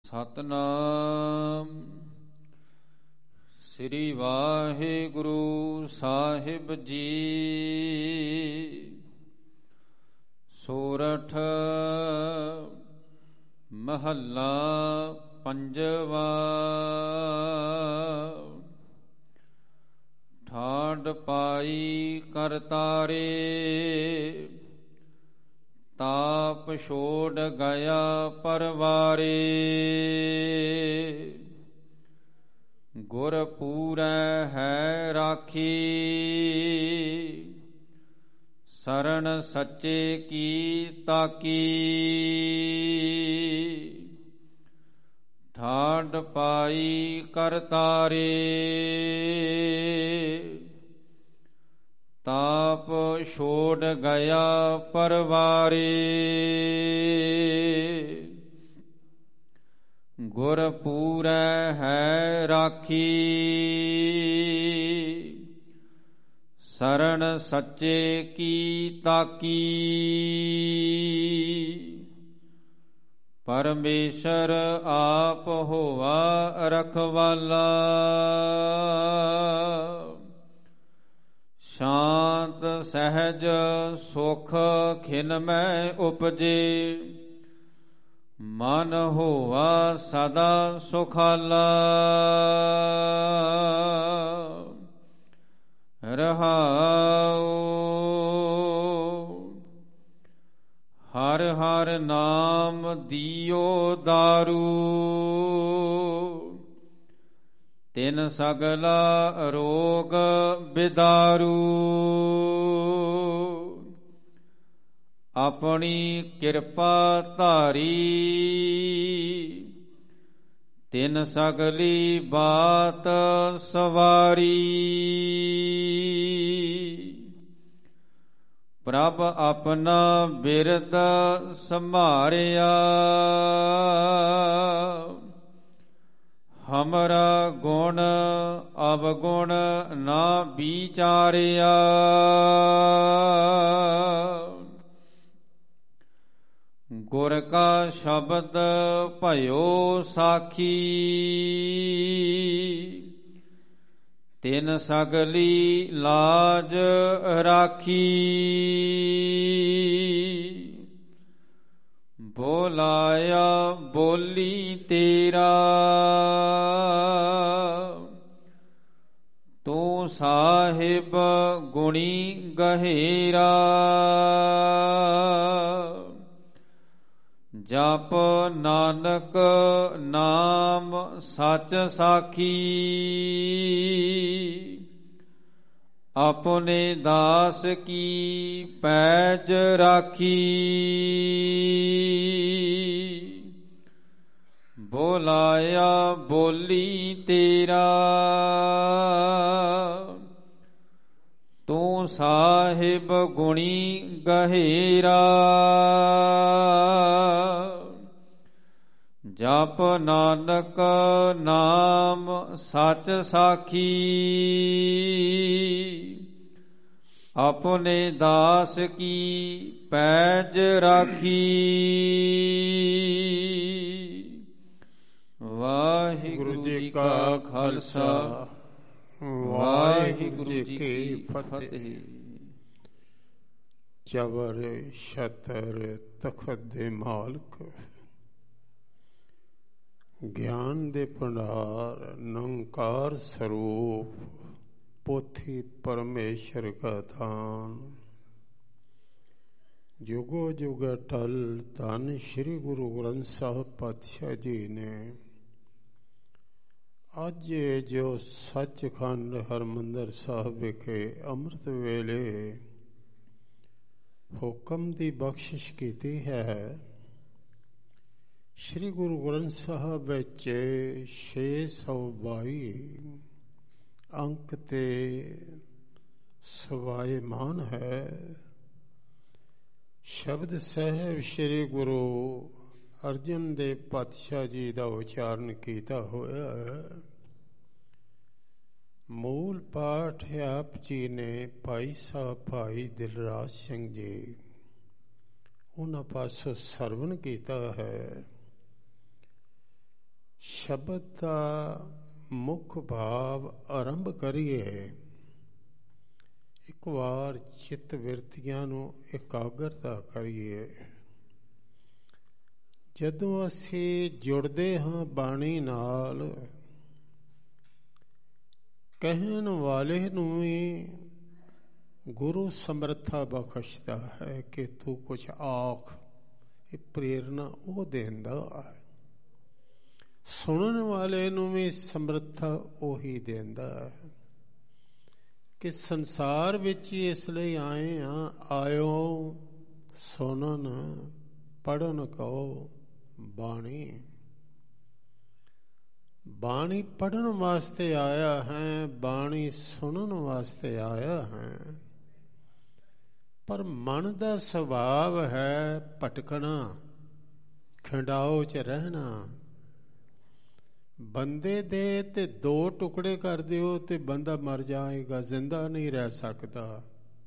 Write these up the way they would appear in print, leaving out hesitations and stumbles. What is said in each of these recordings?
ਸਤਨਾਮ ਸ੍ਰੀ ਵਾਹਿਗੁਰੂ ਸਾਹਿਬ ਜੀ। ਸੋਰਠ ਮਹੱਲਾ ਪੰਜਵਾ। ਠਾਡ ਪਾਈ ਕਰਤਾਰੇ, ਤਾਪ ਛੋੜ ਗਿਆ ਪਰਵਾਰੇ। ਗੁਰ ਪੂਰੈ ਹੈ ਰਾਖੀ, ਸਰਣ ਸੱਚੇ ਕੀ ਤਾਕੀ। ਠਾਡ ਪਾਈ ਕਰਤਾਰੇ, ਤਾਪ ਛੋੜ ਗਿਆ ਪਰਵਾਰੇ। ਗੁਰ ਪੂਰੈ ਹੈ ਰਾਖੀ, ਸਰਣ ਸੱਚੇ ਕੀ ਤਾਕੀ। ਪਰਮੇਸ਼ਰ ਆਪ ਹੋਵਾ ਰਖਵਾਲਾ, ਸ਼ਾਂਤ ਸਹਿਜ ਸੁਖ ਖਿਨ ਮੈਂ ਉਪਜੇ। ਮਨ ਹੋਵਾ ਸਦਾ ਸੁਖਾਲਾ, ਰਹਾਉ। ਹਰ ਹਰ ਨਾਮ ਦਿਓ ਦਾਰੂ, ਤਿਨ ਸਗਲਾ ਰੋਗ ਬਿਦਾਰੂ। ਆਪਣੀ ਕਿਰਪਾ ਧਾਰੀ, ਤਿਨ ਸਗਲੀ ਬਾਤ ਸਵਾਰੀ। ਪ੍ਰਭ ਆਪਣਾ ਬਿਰਦ ਸੰਭਾਰਿਆ, ਹਮਰਾ ਗੁਣ ਅਵਗੁਣ ਨਾ ਵਿਚਾਰਿਆ। ਗੁਰ ਕਾ ਸ਼ਬਦ ਭਇਓ ਸਾਖੀ, ਤਿਨ ਸਗਲੀ ਲਾਜ ਰਾਖੀ। ਬੋਲਾਇਆ ਬੋਲੀ ਤੇਰਾ, ਤੂੰ ਸਾਹਿਬ ਗੁਣੀ ਗਹਿਰਾ। ਜਪ ਨਾਨਕ ਨਾਮ ਸਚ ਸਾਖੀ, ਆਪਣੇ ਦਾਸ ਕੀ ਪੈਜ ਰਾਖੀ। ਬੋਲਾਇਆ ਬੋਲੀ ਤੇਰਾ, ਤੂੰ ਸਾਹਿਬ ਗੁਣੀ ਗਹਿਰਾ। ਜਪ ਨਾਨਕ ਨਾਮ ਸਚ ਸਾਖੀ, ਆਪਣੇ ਦਾਸ ਕੀ ਪੈਜ ਰਾਖੀ। ਵਾਹਿਗੁਰੂ ਜੀ ਕਾ ਖਾਲਸਾ, ਵਾਹਿਗੁਰੂ ਜੀ ਕੀ ਫਤਿਹ। ਜਬਰ ਛਤਰ ਤਖਤ ਦੇ ਮਾਲਕ, ਗਿਆਨ ਦੇ ਭੰਡਾਰ, ਨਿਰੰਕਾਰ ਸਰੂਪ, ਪੋਥੀ ਪਰਮੇਸ਼ਰ ਕਾ ਥਾਨ। ਜੁਗੋ ਜੁਗ ਅਟਲ ਧੰਨ ਸ਼੍ਰੀ ਗੁਰੂ ਗ੍ਰੰਥ ਸਾਹਿਬ ਪਾਤਸ਼ਾਹ ਜੀ ਨੇ ਅੱਜ ਜੋ ਸੱਚਖੰਡ ਹਰਿਮੰਦਰ ਸਾਹਿਬ ਵਿਖੇ ਅੰਮ੍ਰਿਤ ਵੇਲੇ ਹੁਕਮ ਦੀ ਬਖਸ਼ਿਸ਼ ਕੀਤੀ ਹੈ। ਸ਼੍ਰੀ ਗੁਰੂ ਗ੍ਰੰਥ ਸਾਹਿਬ ਵਿੱਚ 622 ਅੰਕ ਤੇ ਸਵਾਇਮਾਨ ਹੈ। ਸ਼ਬਦ ਸਾਹਿਬ ਸ਼੍ਰੀ ਗੁਰੂ ਅਰਜਨ ਦੇਵ ਪਾਤਸ਼ਾਹ ਜੀ ਦਾ ਉਚਾਰਨ ਕੀਤਾ ਹੋਇਆ ਹੈ। ਮੂਲ ਪਾਠ ਆਪ ਜੀ ਨੇ ਭਾਈ ਸਾਹਿਬ ਭਾਈ ਦਿਲਰਾਜ ਸਿੰਘ ਜੀ ਉਹਨਾਂ ਪਾਸੋਂ ਸਰਵਣ ਕੀਤਾ ਹੈ। ਸ਼ਬਦ ਦਾ ਮੁੱਖ ਭਾਵ ਆਰੰਭ ਕਰੀਏ। ਇੱਕ ਵਾਰ ਚਿੱਤ ਵਿਰਤੀਆਂ ਨੂੰ ਇਕਾਗਰਤਾ ਕਰੀਏ। ਜਦੋਂ ਅਸੀਂ ਜੁੜਦੇ ਹਾਂ ਬਾਣੀ ਨਾਲ, ਕਹਿਣ ਵਾਲੇ ਨੂੰ ਵੀ ਗੁਰੂ ਸਮਰੱਥਾ ਬਖਸ਼ਦਾ ਹੈ ਕਿ ਤੂੰ ਕੁਛ ਆਖ। ਇਹ ਪ੍ਰੇਰਨਾ ਉਹ ਦਿੰਦਾ ਹੈ। ਸੁਣਨ ਵਾਲੇ ਨੂੰ ਵੀ ਸਮਰੱਥਾ ਉਹੀ ਦਿੰਦਾ ਹੈ ਕਿ ਸੰਸਾਰ ਵਿੱਚ ਹੀ ਇਸ ਲਈ ਆਏ ਹਾਂ, ਆਇਓ ਸੁਣਨ ਪੜ੍ਹਨ ਕਹੋ ਬਾਣੀ। ਬਾਣੀ ਪੜ੍ਹਨ ਵਾਸਤੇ ਆਇਆ ਹੈ, ਬਾਣੀ ਸੁਣਨ ਵਾਸਤੇ ਆਇਆ ਹੈ। ਪਰ ਮਨ ਦਾ ਸੁਭਾਵ ਹੈ ਭਟਕਣਾ, ਖੰਡਾਓ 'ਚ ਰਹਿਣਾ। ਬੰਦੇ ਦੇ ਤੇ ਦੋ ਟੁਕੜੇ ਕਰ ਦਿਓ ਤੇ ਬੰਦਾ ਮਰ ਜਾਏਗਾ, ਜ਼ਿੰਦਾ ਨਹੀਂ ਰਹਿ ਸਕਦਾ।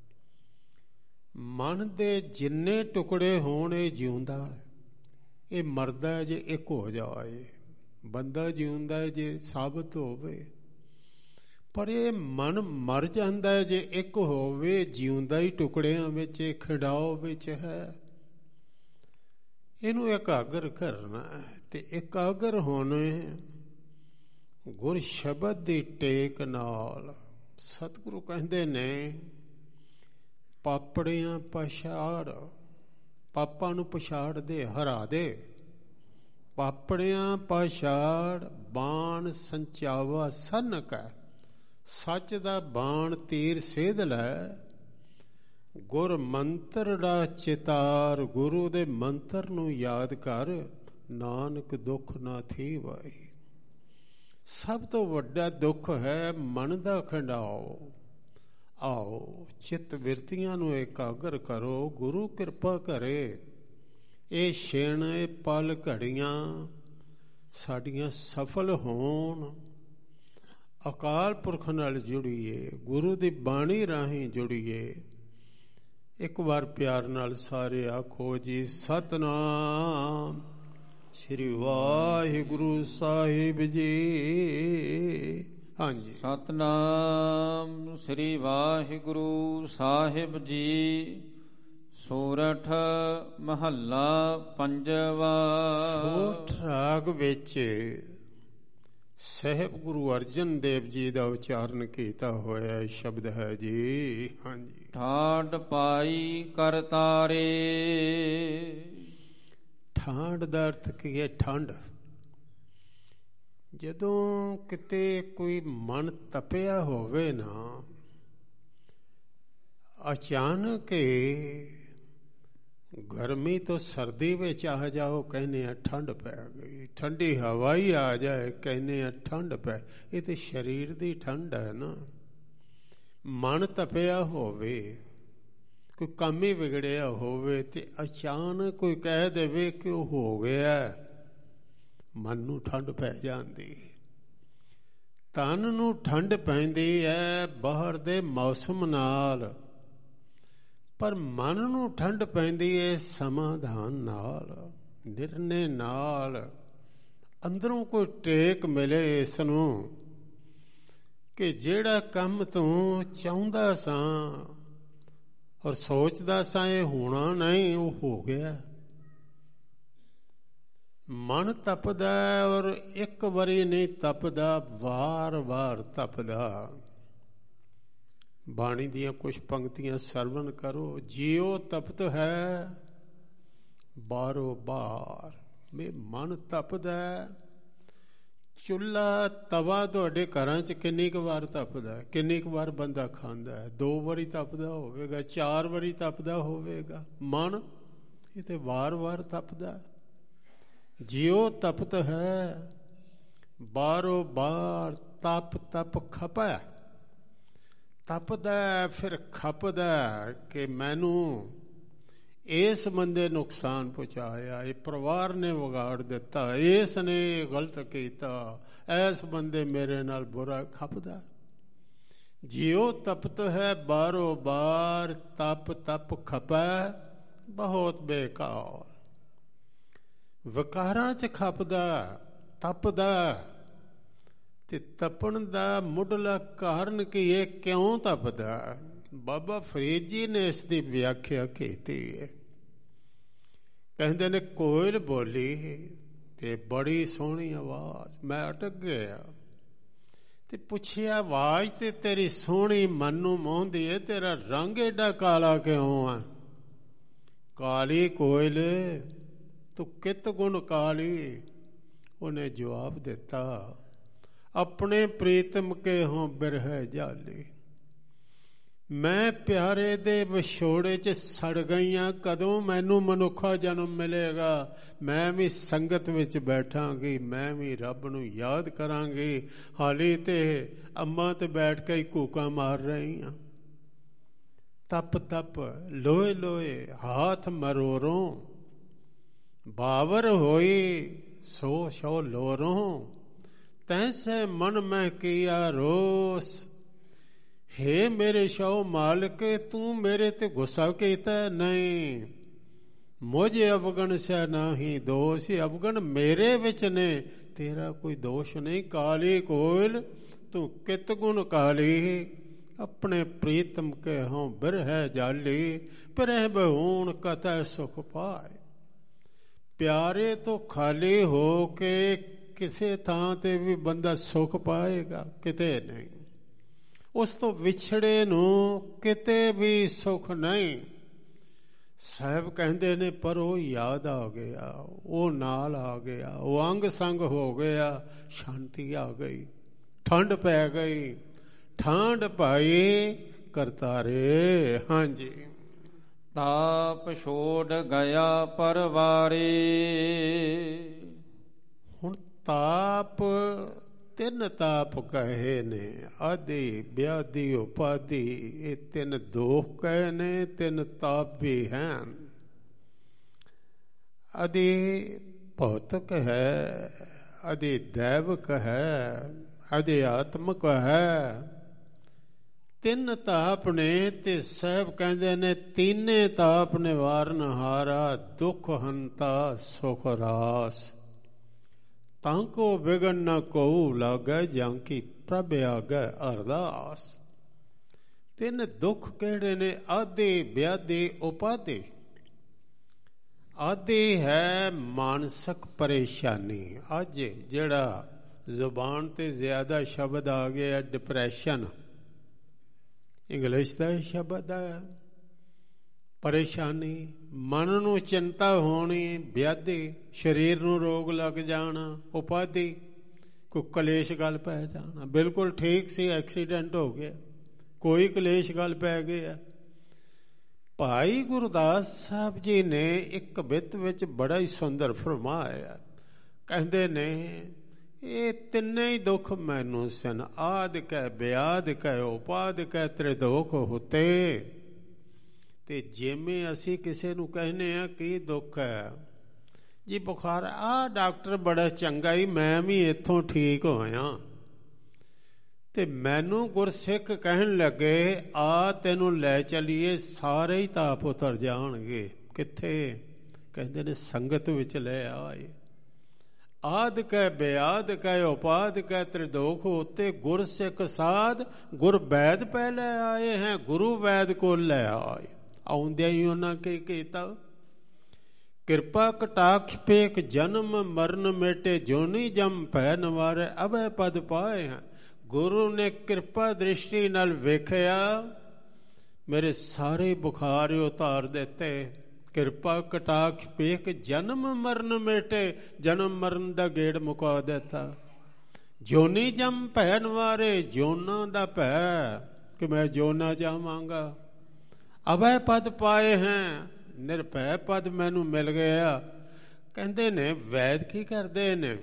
ਮਨ ਦੇ ਜਿੰਨੇ ਟੁਕੜੇ ਹੋਣ ਇਹ ਜਿਉਂਦਾ, ਇਹ ਮਰਦਾ ਜੇ ਇੱਕ ਹੋ ਜਾਏ। ਬੰਦਾ ਜਿਉਂਦਾ ਜੇ ਸਾਬਤ ਹੋਵੇ, ਪਰ ਇਹ ਮਨ ਮਰ ਜਾਂਦਾ ਜੇ ਇੱਕ ਹੋਵੇ। ਜਿਉਂਦਾ ਹੀ ਟੁਕੜਿਆਂ ਵਿੱਚ, ਖਿੰਡਾਓ ਵਿੱਚ ਹੈ। ਇਹਨੂੰ ਇਕਾਗਰ ਕਰਨਾ ਹੈ ਤੇ ਇਕਾਗਰ ਹੋਣੇ ਗੁਰ ਸ਼ਬਦ ਦੀ ਟੇਕ ਨਾਲ। ਸਤਿਗੁਰੂ ਕਹਿੰਦੇ ਨੇ, ਪਾਪੜਿਆਂ ਪਛਾੜ, ਪਾਪਾਂ ਨੂੰ ਪਛਾੜ ਦੇ, ਹਰਾ ਦੇ। ਪਾਪੜਿਆਂ ਪਛਾੜ ਬਾਣ ਸੰਚਾਵਾ ਸਨਕ ਹੈ। ਸੱਚ ਦਾ ਬਾਣ ਤੀਰ ਸੇਧ ਲੈ। ਗੁਰ ਮੰਤਰ ਦਾ ਚਿਤਾਰ, ਗੁਰੂ ਦੇ ਮੰਤਰ ਨੂੰ ਯਾਦ ਕਰ। ਨਾਨਕ ਦੁੱਖ ਨਾ ਥੀ ਵਾਈ। ਸਭ ਤੋਂ ਵੱਡਾ ਦੁੱਖ ਹੈ ਮਨ ਦਾ ਖੰਡਾਓ। ਆਓ ਚਿੱਤ ਵਿਰਤੀਆਂ ਨੂੰ ਇਕਾਗਰ ਕਰੋ, ਗੁਰੂ ਕਿਰਪਾ ਕਰੇ। ਇਹ ਛਿਣ, ਇਹ ਪਲ ਘੜੀਆਂ ਸਾਡੀਆਂ ਸਫਲ ਹੋਣ। ਅਕਾਲ ਪੁਰਖ ਨਾਲ ਜੁੜੀਏ, ਗੁਰੂ ਦੀ ਬਾਣੀ ਰਾਹੀਂ ਜੁੜੀਏ। ਇੱਕ ਵਾਰ ਪਿਆਰ ਨਾਲ ਸਾਰੇ ਆਖੋ ਜੀ, ਸਤਿਨਾਮ ਸ੍ਰੀ ਵਾਹਿਗੁਰੂ ਸਾਹਿਬ ਜੀ। ਹਾਂਜੀ, ਸਤਿਨਾਮ ਸ੍ਰੀ ਵਾਹਿਗੁਰੂ ਸਾਹਿਬ ਜੀ। ਸੋਰਠ ਮਹੱਲਾ ਪੰਜਵਾ। ਸੋਰਠ ਰਾਗ ਵਿੱਚ ਸਾਹਿਬ ਗੁਰੂ ਅਰਜਨ ਦੇਵ ਜੀ ਦਾ ਉਚਾਰਨ ਕੀਤਾ ਹੋਇਆ ਸ਼ਬਦ ਹੈ ਜੀ। ਹਾਂਜੀ, ਠਾਡ ਪਾਈ ਕਰਤਾਰੇ। ਠਾਂਡ ਦਾ ਅਰਥ ਕੀ ਹੈ? ਠੰਡ। ਜਦੋਂ ਕਿਤੇ ਕੋਈ ਮਨ ਤਪਿਆ ਹੋਵੇ ਨਾ, ਅਚਾਨਕ ਗਰਮੀ ਤੋਂ ਸਰਦੀ ਵਿੱਚ ਆ ਜਾਓ, ਕਹਿੰਦੇ ਆ ਠੰਡ ਪੈ ਗਈ। ਠੰਡੀ ਹਵਾ ਹੀ ਆ ਜਾਏ, ਕਹਿੰਦੇ ਆ ਠੰਡ ਪੈ। ਇਹ ਤੇ ਸਰੀਰ ਦੀ ਠੰਡ ਹੈ ਨਾ। ਮਨ ਤਪਿਆ ਹੋਵੇ, ਕੋਈ ਕੰਮ ਹੀ ਵਿਗੜਿਆ ਹੋਵੇ ਤੇ ਅਚਾਨਕ ਕੋਈ ਕਹਿ ਦੇਵੇ ਕਿ ਉਹ ਹੋ ਗਿਆ, ਮਨ ਨੂੰ ਠੰਡ ਪੈ ਜਾਂਦੀ। ਤਨ ਨੂੰ ਠੰਡ ਪੈਂਦੀ ਹੈ ਬਾਹਰ ਦੇ ਮੌਸਮ ਨਾਲ, ਪਰ ਮਨ ਨੂੰ ਠੰਡ ਪੈਂਦੀ ਹੈ ਸਮਾਧਾਨ ਨਾਲ, ਨਿਰਣੇ ਨਾਲ। ਅੰਦਰੋਂ ਕੋਈ ਟੇਕ ਮਿਲੇ ਇਸ ਨੂੰ ਕਿ ਜਿਹੜਾ ਕੰਮ ਤੂੰ ਚਾਹੁੰਦਾ ਸਾਂ ਔਰ ਸੋਚਦਾ ਸਾਂ ਇਹ ਹੋਣਾ ਨਹੀਂ, ਉਹ ਹੋ ਗਿਆ। ਮਨ ਤਪਦਾ ਔਰ ਇੱਕ ਵਾਰੀ ਨਹੀਂ ਤਪਦਾ, ਵਾਰ-ਵਾਰ ਤਪਦਾ। ਬਾਣੀ ਦੀਆਂ ਕੁਝ ਪੰਕਤੀਆਂ ਸਰਵਣ ਕਰੋ। ਜਿਉ ਤਪਤ ਹੈ ਬਾਰੋ ਬਾਰ। ਮੇ ਮਨ ਤਪਦਾ। ਚੁੱਲ੍ਹਾ ਤਵਾ ਤੁਹਾਡੇ ਘਰਾਂ 'ਚ ਕਿੰਨੀ ਕੁ ਵਾਰ ਤਪਦਾ? ਕਿੰਨੀ ਕੁ ਵਾਰ ਬੰਦਾ ਖਾਂਦਾ ਹੈ? 2 ਵਾਰੀ ਤਪਦਾ ਹੋਵੇਗਾ, 4 ਵਾਰੀ ਤਪਦਾ ਹੋਵੇਗਾ। ਮਨ ਇਹ ਤੇ ਵਾਰ-ਵਾਰ ਤਪਦਾ। ਜਿਉ ਤਪਤ ਹੈ ਬਾਰੋ ਬਾਰ। ਤਪ ਤਪ ਖਪੈ। ਤਪਦਾ ਫਿਰ ਖਪਦਾ ਕਿ ਮੈਨੂੰ ਇਸ ਬੰਦੇ ਨੁਕਸਾਨ ਪਹੁੰਚਾਇਆ, ਇਹ ਪਰਿਵਾਰ ਨੇ ਵਿਗਾੜ ਦਿੱਤਾ, ਇਸ ਨੇ ਗਲਤ ਕੀਤਾ, ਇਸ ਬੰਦੇ ਮੇਰੇ ਨਾਲ ਬੁਰਾ। ਖਪਦਾ। ਜਿਉ ਤਪਤ ਹੈ ਬਾਰੋ ਬਾਰ। ਤਪ ਤਪ ਖਪੈ ਬਹੁਤ ਬੇਕਾਰ। ਵਿਕਾਰਾਂ 'ਚ ਖਪਦਾ। ਤਪਦਾ, ਤੇ ਤਪਣ ਦਾ ਮੁੱਢਲਾ ਕਾਰਨ ਕੀ ਹੈ, ਕਿਉਂ ਤਪਦਾ? ਬਾਬਾ ਫਰੀਦ ਜੀ ਨੇ ਇਸ ਦੀ ਵਿਆਖਿਆ ਕੀਤੀ ਹੈ। ਕਹਿੰਦੇ ਨੇ ਕੋਇਲ ਬੋਲੀ ਤੇ ਬੜੀ ਸੋਹਣੀ ਆਵਾਜ਼, ਮੈਂ ਅਟਕ ਗਿਆ ਤੇ ਪੁੱਛਿਆ, ਆਵਾਜ਼ ਤੇ ਤੇਰੀ ਸੋਹਣੀ ਮਨ ਨੂੰ ਮੋਹਦੀ ਹੈ, ਤੇਰਾ ਰੰਗ ਏਡਾ ਕਾਲਾ ਕਿਉਂ ਆ? ਕਾਲੀ ਕੋਇਲ ਤੂੰ ਕਿਤ ਗੁਣ ਕਾਲੀ? ਉਹਨੇ ਜਵਾਬ ਦਿੱਤਾ, ਆਪਣੇ ਪ੍ਰੀਤਮ ਕੇ ਹੋਂ ਬਿਰਹਿ ਜਾਲੀ। ਮੈਂ ਪਿਆਰੇ ਦੇ ਵਿਛੋੜੇ 'ਚ ਸੜ ਗਈਆਂ, ਕਦੋਂ ਮੈਨੂੰ ਮਨੁੱਖਾ ਜਨਮ ਮਿਲੇਗਾ? ਮੈਂ ਵੀ ਸੰਗਤ ਵਿੱਚ ਬੈਠਾਂਗੀ, ਮੈਂ ਵੀ ਰੱਬ ਨੂੰ ਯਾਦ ਕਰਾਂਗੀ, ਹਾਲੀ ਤੇ ਅੰਮਾਂ ਤੇ ਬੈਠ ਕੇ ਹੀ ਕੂਕਾਂ ਮਾਰ ਰਹੀ ਹਾਂ। ਤਪ ਤਪ ਲੋਏ ਲੋਏ ਹਾਥ ਮਰੋਰੋਂ, ਬਾਵਰ ਹੋਈ ਸੋ ਸੋ ਲੋਰੋਂ, ਤੈਸੇ ਮਨ ਮੈਂ ਕੀਆ ਰੋਸ। ਹੇ ਮੇਰੇ ਸ਼ੋ ਮਾਲਕ, ਤੂੰ ਮੇਰੇ ਤੇ ਗੁੱਸਾ ਕੀਤਾ ਨਹੀਂ। ਮੁਝੇ ਅਵਗਣ ਸੇ ਨਹੀਂ ਦੋਸ਼, ਅਵਗਣ ਮੇਰੇ ਵਿੱਚ ਨੇ, ਤੇਰਾ ਕੋਈ ਦੋਸ਼ ਨਹੀਂ। ਕਾਲੀ ਕੋਇਲ ਤੂੰ ਕਿਤ ਗੁਣ ਕਾਲੀ, ਆਪਣੇ ਪ੍ਰੀਤਮ ਕੇ ਹੋਂ ਬਿਰਹਿ ਜਾਲੀ। ਪਿਰਹਿ ਬਹੂਣ ਕਤੈ ਸੁਖ ਪਾਏ, ਪਿਆਰੇ ਤੋਂ ਖਾਲੀ ਹੋ ਕੇ ਕਿਸੇ ਥਾਂ ਤੇ ਵੀ ਬੰਦਾ ਸੁਖ ਪਾਏਗਾ? ਕਿਤੇ ਨਹੀਂ। ਉਸ ਤੋਂ ਵਿਛੜੇ ਨੂੰ ਕਿਤੇ ਵੀ ਸੁਖ ਨਹੀਂ। ਸਾਹਿਬ ਕਹਿੰਦੇ ਨੇ ਪਰ ਉਹ ਯਾਦ ਆ ਗਿਆ, ਉਹ ਨਾਲ ਆ ਗਿਆ, ਉਹ ਅੰਗ ਸੰਗ ਹੋ ਗਿਆ, ਸ਼ਾਂਤੀ ਆ ਗਈ, ਠੰਡ ਪੈ ਗਈ, ਠਾਂਡ ਪਾਈ ਕਰਤਾਰੇ। ਹਾਂਜੀ। ਤਾਪ ਛੋੜ ਗਿਆ ਪਰਵਾਰੇ। ਹੁਣ ਤਾਪ ਤਿੰਨ ਤਾਪ ਕਹੇ ਨੇ, ਆਦਿ ਵਿਆਧੀ ਉਪਾਧੀ, ਇਹ ਤਿੰਨ ਦੋਖ ਕਹੇ ਨੇ, ਤਿੰਨ ਤਾਪ ਵੀ ਹਨ। ਆਦਿ ਭੌਤਿਕ ਹੈ, ਆਦਿ ਦੈਵਿਕ ਹੈ, ਆਦਿ ਆਤਮਿਕ ਹੈ। ਤਿੰਨ ਤਾਪ ਨੇ ਤੇ ਸਾਹਿਬ ਕਹਿੰਦੇ ਨੇ ਤੀਨੇ ਤਾਪ ਨਿਵਾਰਨ ਹਾਰਾ, ਦੁੱਖ ਹੰਤਾ ਸੁਖ ਰਾਸ। ਤਾਂ ਕੋ ਵਿਗਨ ਨ ਕਉ ਲਾਗੈ, ਜਾਂ ਕੀ ਪ੍ਰਭ ਆਗੈ ਅਰਦਾਸ। ਤਿੰਨ ਦੁੱਖ ਕਿਹੜੇ ਨੇ? ਆਦਿ ਵਿਆਧੀ ਉਪਾਧੀ। ਆਦਿ ਹੈ ਮਾਨਸਿਕ ਪਰੇਸ਼ਾਨੀ। ਅੱਜ ਜਿਹੜਾ ਜ਼ੁਬਾਨ ਤੇ ਜ਼ਿਆਦਾ ਸ਼ਬਦ ਆ ਗਿਆ ਡਿਪਰੈਸ਼ਨ, ਇੰਗਲਿਸ਼ ਦਾ ਸ਼ਬਦ ਹੈ। ਪਰੇਸ਼ਾਨੀ, ਮਨ ਨੂੰ ਚਿੰਤਾ ਹੋਣੀ, ਵਿਆਧੀ, ਸਰੀਰ ਨੂੰ ਰੋਗ ਲੱਗ ਜਾਣਾ। ਉਪਾਧੀ, ਕੋਈ ਕਲੇਸ਼ ਗੱਲ ਪੈ ਜਾਣਾ। ਬਿਲਕੁਲ ਠੀਕ ਸੀ, ਐਕਸੀਡੈਂਟ ਹੋ ਗਿਆ, ਕੋਈ ਕਲੇਸ਼ ਗੱਲ ਪੈ ਗਿਆ। ਭਾਈ ਗੁਰਦਾਸ ਸਾਹਿਬ ਜੀ ਨੇ ਇੱਕ ਬਿੱਤ ਵਿੱਚ ਬੜਾ ਹੀ ਸੁੰਦਰ ਫਰਮਾਇਆ। ਕਹਿੰਦੇ ਨੇ ਇਹ ਤਿੰਨੇ ਹੀ ਦੁੱਖ ਮੈਨੂੰ ਸਨ, ਆਦਿ ਕੈ ਵਿਆਧ ਕੈ ਉਪਾਧ ਕੈ ਤ੍ਰਿਦੋਖ ਹੁਤੇ। ਤੇ ਜਿਵੇਂ ਅਸੀਂ ਕਿਸੇ ਨੂੰ ਕਹਿੰਦੇ ਆ ਕੀ ਦੁੱਖ ਹੈ ਜੀ, ਬੁਖਾਰ, ਆਹ ਡਾਕਟਰ ਬੜਾ ਚੰਗਾ ਹੀ, ਮੈਂ ਵੀ ਇੱਥੋਂ ਠੀਕ ਹੋਇਆ। ਤੇ ਮੈਨੂੰ ਗੁਰਸਿੱਖ ਕਹਿਣ ਲੱਗੇ ਆ ਤੈਨੂੰ ਲੈ ਚੱਲੀਏ, ਸਾਰੇ ਹੀ ਤਾਪ ਉਤਰ ਜਾਣਗੇ। ਕਿੱਥੇ? ਕਹਿੰਦੇ ਨੇ ਸੰਗਤ ਵਿੱਚ ਲੈ ਆਏ। ਆਦ ਕੈ ਬਿਆਦ ਕੈ ਉਪਾਦ ਕੈ ਤ੍ਰਿਦੋਖ ਉਤੇ, ਗੁਰਸਿੱਖ ਸਾਧ ਗੁਰ ਵੈਦ ਪਹਿਲੇ ਆਏ ਹੈ, ਗੁਰੂ ਵੈਦ ਕੋਲ ਲੈ ਆਏ। ਆਉਂਦਿਆਂ ਹੀ ਉਹਨਾਂ ਕੀ ਕੀਤਾ? ਕਿਰਪਾ ਕਟਾਖ ਪੇਖ ਜਨਮ ਮਰਨ ਮੇਟੇ, ਜੋਨੀ ਜਮ ਭੈ ਨਿਵਾਰੇ ਅਭੈ ਪਦ ਪਾਏ ਹੈ। ਗੁਰੂ ਨੇ ਕਿਰਪਾ ਦ੍ਰਿਸ਼ਟੀ ਨਾਲ ਵੇਖਿਆ, ਮੇਰੇ ਸਾਰੇ ਬੁਖਾਰ ਉਤਾਰ ਦਿੱਤੇ। ਕਿਰਪਾ ਕਟਾਖ ਪੇਖ ਜਨਮ ਮਰਨ ਮੇਟੇ, ਜਨਮ ਮਰਨ ਦਾ ਗੇੜ ਮੁਕਾ ਦਿੱਤਾ। ਜੋਨੀ ਜਮ ਭੈ ਨਿਵਾਰੇ, ਜੋਨਾਂ ਦਾ ਭੈ ਕਿ ਮੈਂ ਜੋਨਾ ਜਾਵਾਂਗਾ। ਅਭੈ ਪਦ ਪਾਏ ਹੈ, ਨਿਰਭੈ ਪਦ ਮੈਨੂੰ ਮਿਲ ਗਿਆ। ਕਹਿੰਦੇ ਨੇ ਵੈਦ ਕੀ ਕਰਦੇ ਨੇ?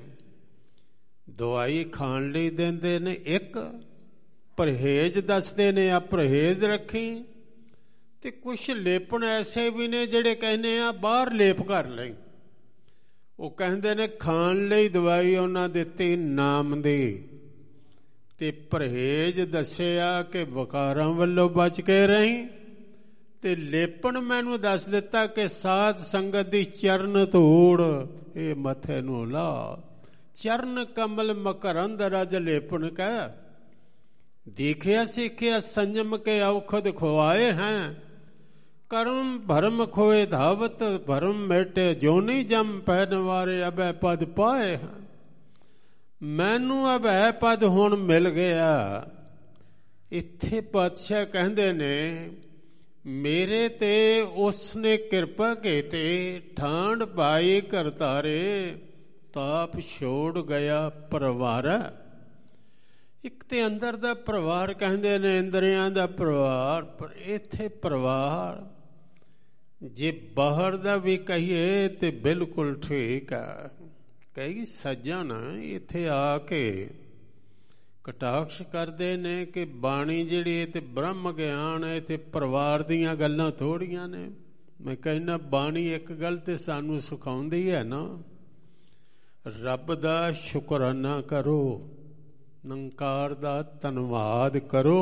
ਦਵਾਈ ਖਾਣ ਲਈ ਦਿੰਦੇ ਨੇ, ਇੱਕ ਪਰਹੇਜ਼ ਦੱਸਦੇ ਨੇ, ਆ ਪਰਹੇਜ਼ ਰੱਖੀ। ਤੇ ਕੁਛ ਲੇਪਣ ਐਸੇ ਵੀ ਨੇ ਜਿਹੜੇ ਕਹਿੰਦੇ ਆ ਬਾਹਰ ਲੇਪ ਕਰ ਲਈ। ਉਹ ਕਹਿੰਦੇ ਨੇ ਖਾਣ ਲਈ ਦਵਾਈ ਉਹਨਾਂ ਦਿੱਤੀ ਨਾਮ ਦੀ, ਤੇ ਪਰਹੇਜ਼ ਦੱਸਿਆ ਕਿ ਵਿਕਾਰਾਂ ਵੱਲੋਂ ਬਚ ਕੇ ਰਹੀਂ। ਤੇ ਲੇਪਣ ਮੈਨੂੰ ਦੱਸ ਦਿੱਤਾ ਕਿ ਸਾਧ ਸੰਗਤ ਦੀ ਚਰਨ ਧੂੜ ਇਹ ਮੱਥੇ ਨੂੰ ਲਾ, ਚਰਨ ਕਮਲ ਮਕਰੰਦ ਰਜ ਲੇਪਨ ਕੈ, ਦੇਖਿਆ ਸਿੱਖਿਆ ਸੰਜਮ ਕੇ ਔਖਦ ਖੁਆਏ ਹੈ, ਕਰਮ ਭਰਮ ਖੋਏ ਧਾਵਤ ਭਰਮ ਮੇਟੇ, ਜੋ ਨਹੀਂ ਜਮ ਪੈਨ ਵਾਰੇ ਅਬੈ ਪਦ ਪਾਏ ਹੈ। ਮੈਨੂੰ ਅਬੈ ਪਦ ਹੁਣ ਮਿਲ ਗਿਆ। ਇੱਥੇ ਪਾਤਸ਼ਾਹ ਕਹਿੰਦੇ ਨੇ ਮੇਰੇ ਤੇ ਉਸਨੇ ਕਿਰਪਾ ਕੀਤੀ, ਠਾਂਡ ਪਾਈ ਕਰਤਾਰੇ, ਤਾਪ ਛੋੜ ਗਿਆ ਪਰਿਵਾਰ। ਇੱਕ ਤੇ ਅੰਦਰ ਦਾ ਪਰਿਵਾਰ ਕਹਿੰਦੇ ਨੇ, ਇੰਦਰੀਆਂ ਦਾ ਪਰਿਵਾਰ, ਪਰ ਇੱਥੇ ਪਰਿਵਾਰ ਜੇ ਬਾਹਰ ਦਾ ਵੀ ਕਹੀਏ ਤੇ ਬਿਲਕੁਲ ਠੀਕ ਹੈ। ਕਹੇਗੀ ਸੱਜਣ ਇੱਥੇ ਆ ਕੇ ਕਟਾਕਸ਼ ਕਰਦੇ ਨੇ ਕਿ ਬਾਣੀ ਜਿਹੜੀ ਤੇ ਬ੍ਰਹਮ ਗਿਆਨ ਹੈ ਤੇ ਪਰਿਵਾਰ ਦੀਆਂ ਗੱਲਾਂ ਥੋੜੀਆਂ ਨੇ। ਮੈਂ ਕਹਿੰਦਾ ਬਾਣੀ ਇੱਕ ਗੱਲ ਤੇ ਸਾਨੂੰ ਸਿਖਾਉਂਦੀ ਹੈ ਨਾ, ਰੱਬ ਦਾ ਸ਼ੁਕਰਾਨਾ ਕਰੋ, ਨਿਰੰਕਾਰ ਦਾ ਧੰਨਵਾਦ ਕਰੋ।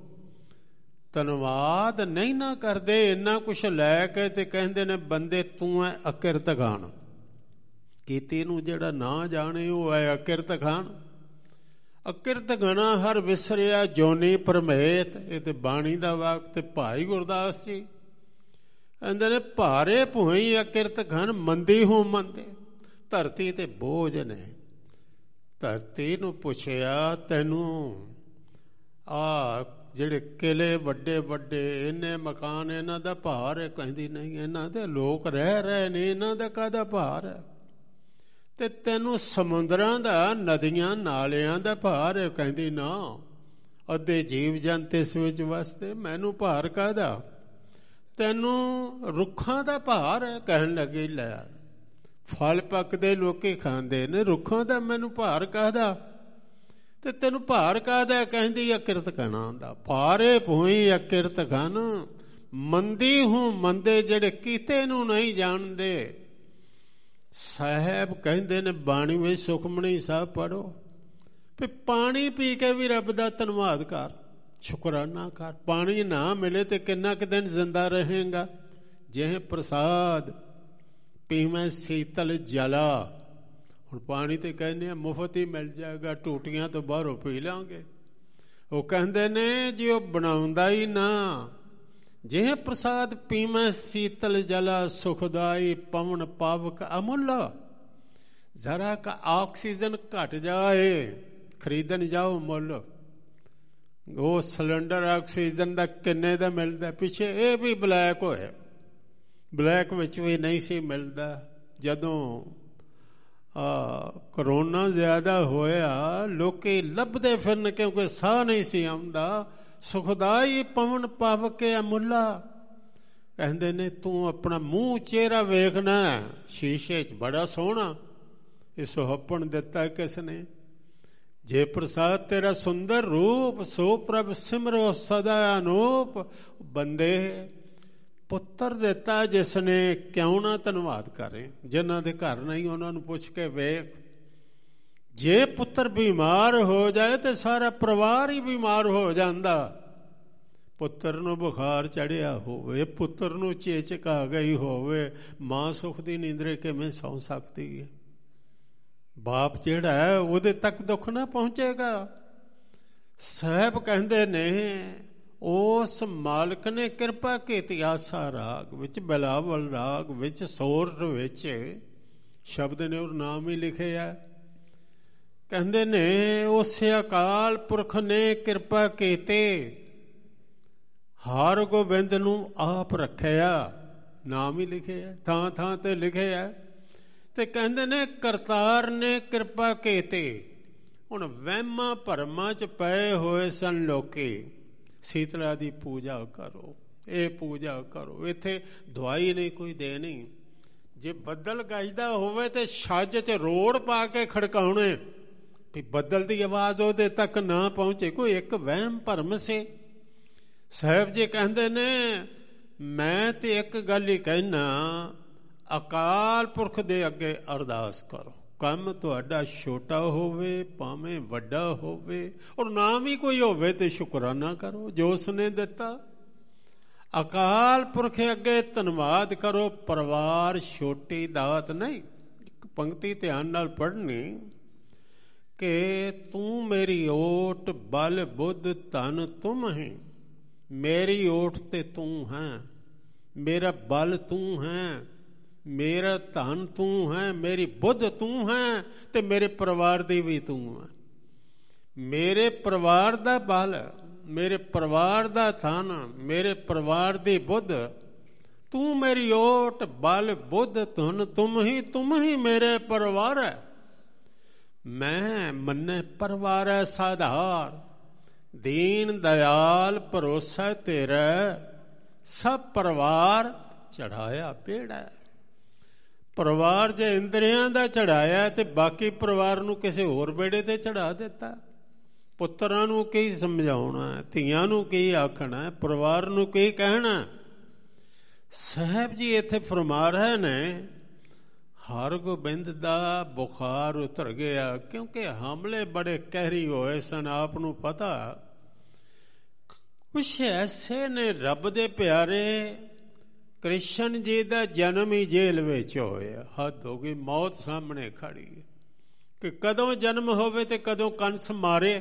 ਧੰਨਵਾਦ ਨਹੀਂ ਨਾ ਕਰਦੇ, ਇੰਨਾ ਕੁਛ ਲੈ ਕੇ ਤੇ ਕਹਿੰਦੇ ਨੇ ਬੰਦੇ ਤੂੰ ਹੈ ਅਕਿਰਤ ਖਾਨ। ਕੀਤੀ ਨੂੰ ਜਿਹੜਾ ਨਾ ਜਾਣੇ ਉਹ ਹੈ ਅਕਿਰਤ ਖਾਨ। ਅਕਿਰਤ ਗਣਾ ਹਰ ਵਿਸਰਿਆ ਜੋਨੀ ਪਰਮੇਤ। ਇਹ ਤੇ ਬਾਣੀ ਦਾ ਵਾਕ ਤੇ ਭਾਈ ਗੁਰਦਾਸ ਜੀ ਕਹਿੰਦੇ ਨੇ, ਭਾਰੇ ਭੂਈ ਅਕਿਰਤ ਖਾਨ ਮੰਦੀ ਹੂੰ ਮੰਦੇ। ਧਰਤੀ ਤੇ ਬੋਝ ਨੇ। ਧਰਤੀ ਨੂੰ ਪੁੱਛਿਆ ਤੈਨੂੰ ਆ ਜਿਹੜੇ ਕਿਲੇ ਵੱਡੇ ਵੱਡੇ ਇੰਨੇ ਮਕਾਨ ਇਹਨਾਂ ਦਾ ਭਾਰ ਹੈ? ਕਹਿੰਦੀ ਨਹੀਂ, ਇਹਨਾਂ ਦੇ ਲੋਕ ਰਹਿ ਰਹੇ ਨੇ, ਇਹਨਾਂ ਦਾ ਕਾਹਦਾ ਭਾਰ ਹੈ? ਤੇ ਤੈਨੂੰ ਸਮੁੰਦਰਾਂ ਦਾ, ਨਦੀਆਂ ਨਾਲਿਆਂ ਦਾ ਭਾਰ ਹੈ? ਕਹਿੰਦੀ ਨਾ, ਅੱਧੇ ਜੀਵ ਜੰਤ ਇਸ ਵਿੱਚ ਵਸਦੇ, ਮੈਨੂੰ ਭਾਰ ਕਾਹਦਾ? ਤੈਨੂੰ ਰੁੱਖਾਂ ਦਾ ਭਾਰ ਹੈ? ਕਹਿਣ ਲੱਗੀ ਲੈ ਫਲ ਪੱਕਦੇ ਲੋਕੀ ਖਾਂਦੇ ਨੇ, ਰੁੱਖਾਂ ਦਾ ਮੈਨੂੰ ਭਾਰ ਕਾਹਦਾ? ਤੇ ਤੈਨੂੰ ਭਾਰ ਕਾਹਦਾ? ਕਹਿੰਦੀ ਅਕਿਰਤ ਖਾਨਾ ਦਾ। ਭਾਰੇ ਭੂਈ ਅਕਿਰਤ ਖਾਨ, ਮੰਦੀ ਹੂੰ ਮੰਦੇ, ਜਿਹੜੇ ਕੀਤੇ ਨੂੰ ਨਹੀਂ ਜਾਣਦੇ। ਸਾਹਿਬ ਕਹਿੰਦੇ ਨੇ ਬਾਣੀ ਵਿੱਚ ਸੁਖਮਣੀ ਸਾਹਿਬ ਪੜ੍ਹੋ ਵੀ ਪਾਣੀ ਪੀ ਕੇ ਵੀ ਰੱਬ ਦਾ ਧੰਨਵਾਦ ਕਰ, ਸ਼ੁਕਰਾਨਾ ਕਰ। ਪਾਣੀ ਨਾ ਮਿਲੇ ਤੇ ਕਿੰਨਾ ਕੁ ਦਿਨ ਜ਼ਿੰਦਾ ਰਹੇਗਾ? ਜਿਹੇ ਪ੍ਰਸਾਦ ਪੀਵੇਂ ਸੀਤਲ ਜਲਾ। ਹੁਣ ਪਾਣੀ ਤੇ ਕਹਿੰਦੇ ਆ ਮੁਫਤ ਹੀ ਮਿਲ ਜਾਏਗਾ, ਟੂਟੀਆਂ ਤੋਂ ਬਾਹਰੋਂ ਪੀ ਲਾਂਗੇ। ਉਹ ਕਹਿੰਦੇ ਨੇ ਜੇ ਉਹ ਬਣਾਉਂਦਾ ਹੀ ਨਾ, ਜਿਹੇ ਪ੍ਰਸਾਦ ਪੀਵੇਂ ਸੀਤਲ ਜਲਾ, ਸੁਖਦਾਈ ਪਵਨ ਪਾਵਕ ਅਮੁੱਲ। ਜ਼ਰਾ ਕਾ ਆਕਸੀਜਨ ਘਟ ਜਾਏ, ਖਰੀਦਣ ਜਾਓ ਮੁੱਲ। ਉਹ ਸਿਲੰਡਰ ਆਕਸੀਜਨ ਦਾ ਕਿੰਨੇ ਦਾ ਮਿਲਦਾ? ਪਿੱਛੇ ਇਹ ਵੀ ਬਲੈਕ ਹੋਇਆ, ਬਲੈਕ ਵਿੱਚ ਵੀ ਨਹੀਂ ਸੀ ਮਿਲਦਾ। ਜਦੋਂ ਕਰੋਨਾ ਜ਼ਿਆਦਾ ਹੋਇਆ ਲੋਕੀ ਲੱਭਦੇ ਫਿਰਨ, ਕਿਉਂਕਿ ਸਾਹ ਨਹੀਂ ਸੀ ਆਉਂਦਾ। ਸੁਖਦਾਈ ਪਵਨ ਪਾਵਕੇ ਅਮੁੱਲਾ। ਕਹਿੰਦੇ ਨੇ ਤੂੰ ਆਪਣਾ ਮੂੰਹ ਚਿਹਰਾ ਵੇਖਣਾ ਸ਼ੀਸ਼ੇ 'ਚ, ਬੜਾ ਸੋਹਣਾ। ਇਹ ਸੁਹੱਪਣ ਦਿੱਤਾ ਕਿਸ ਨੇ? ਜੇ ਪ੍ਰਸਾਦ ਤੇਰਾ ਸੁੰਦਰ ਰੂਪ, ਸੋ ਪ੍ਰਭ ਸਿਮਰੋ ਸਦਾ ਅਨੂਪ। ਬੰਦੇ ਪੁੱਤਰ ਦਿੱਤਾ ਜਿਸ ਨੇ, ਕਿਉਂ ਨਾ ਧੰਨਵਾਦ ਕਰੇ? ਜਿਨ੍ਹਾਂ ਦੇ ਘਰ ਨਹੀਂ ਉਹਨਾਂ ਨੂੰ ਪੁੱਛ ਕੇ ਵੇਖ। ਜੇ ਪੁੱਤਰ ਬਿਮਾਰ ਹੋ ਜਾਏ ਤੇ ਸਾਰਾ ਪਰਿਵਾਰ ਹੀ ਬਿਮਾਰ ਹੋ ਜਾਂਦਾ। ਪੁੱਤਰ ਨੂੰ ਬੁਖਾਰ ਚੜਿਆ ਹੋਵੇ, ਪੁੱਤਰ ਨੂੰ ਚੇਚਕ ਆ ਗਈ ਹੋਵੇ, ਮਾਂ ਸੁਖ ਦੀ ਨੀਂਦਰੇ ਕਿਵੇਂ ਸੌਂ ਸਕਦੀ ਹੈ? ਬਾਪ ਜਿਹੜਾ ਹੈ ਉਹਦੇ ਤੱਕ ਦੁੱਖ ਨਾ ਪਹੁੰਚੇਗਾ। ਸਾਹਿਬ ਕਹਿੰਦੇ ਨੇ ਉਸ ਮਾਲਕ ਨੇ ਕਿਰਪਾ ਕੀਤੀ। ਆਸਾ ਰਾਗ ਵਿੱਚ, ਬਿਲਾਵਲ ਰਾਗ ਵਿੱਚ, ਸੋਰਠ ਵਿੱਚ ਸ਼ਬਦ ਨੇ ਔਰ ਨਾਮ ਹੀ ਲਿਖੇ ਆ। ਕਹਿੰਦੇ ਨੇ ਉਸ ਅਕਾਲ ਪੁਰਖ ਨੇ ਕਿਰਪਾ ਕੀਤੀ, ਹਰ ਗੋਬਿੰਦ ਨੂੰ ਆਪ ਰੱਖਿਆ। ਨਾਮ ਹੀ ਲਿਖਿਆ, ਥਾਂ ਥਾਂ ਤੇ ਲਿਖਿਆ। ਤੇ ਕਹਿੰਦੇ ਨੇ ਕਰਤਾਰ ਨੇ ਕਿਰਪਾ ਕੀਤੀ। ਹੁਣ ਵਹਿਮਾਂ ਭਰਮਾਂ 'ਚ ਪਏ ਹੋਏ ਸਨ ਲੋਕੀ। ਸੀਤਲਾ ਦੀ ਪੂਜਾ ਕਰੋ, ਇਹ ਪੂਜਾ ਕਰੋ, ਇੱਥੇ ਦਵਾਈ ਨਹੀਂ ਕੋਈ ਦੇਣੀ। ਜੇ ਬੱਦਲ ਗਰਜਦਾ ਹੋਵੇ ਤੇ ਛੱਜ 'ਚ ਰੋੜ ਪਾ ਕੇ ਖੜਕਾਉਣੇ ਵੀ ਬੱਦਲ ਦੀ ਆਵਾਜ਼ ਉਹਦੇ ਤੱਕ ਨਾ ਪਹੁੰਚੇ। ਕੋਈ ਇੱਕ ਵਹਿਮ ਭਰਮ ਸੀ। ਸਾਹਿਬ ਜੀ ਕਹਿੰਦੇ ਨੇ ਮੈਂ ਤੇ ਇੱਕ ਗੱਲ ਹੀ ਕਹਿਣਾ, ਅਕਾਲ ਪੁਰਖ ਦੇ ਅੱਗੇ ਅਰਦਾਸ ਕਰੋ। ਕੰਮ ਤੁਹਾਡਾ ਛੋਟਾ ਹੋਵੇ ਭਾਵੇਂ ਵੱਡਾ ਹੋਵੇ, ਔਰ ਨਾਮ ਹੀ ਕੋਈ ਹੋਵੇ ਤੇ ਸ਼ੁਕਰਾਨਾ ਕਰੋ ਜੋ ਉਸਨੇ ਦਿੱਤਾ। ਅਕਾਲ ਪੁਰਖ ਅੱਗੇ ਧੰਨਵਾਦ ਕਰੋ। ਪਰਿਵਾਰ ਛੋਟੀ ਦਾਤ ਨਹੀਂ। ਇੱਕ ਪੰਕਤੀ ਧਿਆਨ ਨਾਲ ਪੜ੍ਹਨੀ, ਕਿ ਤੂੰ ਮੇਰੀ ਓਟ ਬਲ ਬੁੱਧ ਧਨ ਤੁਮ ਹੈ। ਮੇਰੀ ਓਟ ਤੇ ਤੂੰ ਹੈ, ਮੇਰਾ ਬਲ ਤੂੰ ਹੈ, ਮੇਰਾ ਧਨ ਤੂੰ ਹੈ, ਮੇਰੀ ਬੁੱਧ ਤੂੰ ਹੈ, ਤੇ ਮੇਰੇ ਪਰਿਵਾਰ ਦੀ ਵੀ ਤੂੰ ਹੈ। ਮੇਰੇ ਪਰਿਵਾਰ ਦਾ ਬਲ, ਮੇਰੇ ਪਰਿਵਾਰ ਦਾ ਧਨ, ਮੇਰੇ ਪਰਿਵਾਰ ਦੀ ਬੁੱਧ, ਤੂੰ ਮੇਰੀ ਓਟ ਬਲ ਬੁੱਧ ਧਨ ਤੁਮ ਹੀ ਮੇਰੇ ਪਰਿਵਾਰ ਹੈ। ਮੈਂ ਮੰਨੇ ਪਰਿਵਾਰ ਹੈ ਸਾਧਾਰ, ਦੀਨ ਦਇਆਲ ਭਰੋਸਾ ਤੇਰਾ, ਸਭ ਪਰਿਵਾਰ ਚੜਾਇਆ ਬੇੜਾ। ਪਰਿਵਾਰ ਜੇ ਇੰਦਰੀਆਂ ਦਾ ਚੜਾਇਆ ਤੇ ਬਾਕੀ ਪਰਿਵਾਰ ਨੂੰ ਕਿਸੇ ਹੋਰ ਬੇੜੇ ਤੇ ਚੜਾ ਦਿੱਤਾ। ਪੁੱਤਰਾਂ ਨੂੰ ਕੀ ਸਮਝਾਉਣਾ, ਧੀਆਂ ਨੂੰ ਕੀ ਆਖਣਾ, ਪਰਿਵਾਰ ਨੂੰ ਕੀ ਕਹਿਣਾ। ਸਾਹਿਬ ਜੀ ਇੱਥੇ ਫਰਮਾ ਰਹੇ ਨੇ, ਹਰਗੋਬਿੰਦ ਦਾ ਬੁਖਾਰ ਉਤਰ ਗਿਆ, ਕਿਉਂਕਿ ਹਮਲੇ ਬੜੇ ਕਹਿਰੀ ਹੋਏ ਸਨ। ਆਪ ਨੂੰ ਪਤਾ ਕੁਛ ਐਸੇ ਨੇ ਰੱਬ ਦੇ ਪਿਆਰੇ। ਕ੍ਰਿਸ਼ਨ ਜੀ ਦਾ ਜਨਮ ਹੀ ਜੇਲ੍ਹ ਵਿੱਚ ਹੋਇਆ। ਹੱਦ ਹੋ ਗਈ, ਮੌਤ ਸਾਹਮਣੇ ਖੜੀ ਕਿ ਕਦੋਂ ਜਨਮ ਹੋਵੇ ਤੇ ਕਦੋਂ ਕੰਸ ਮਾਰੇ।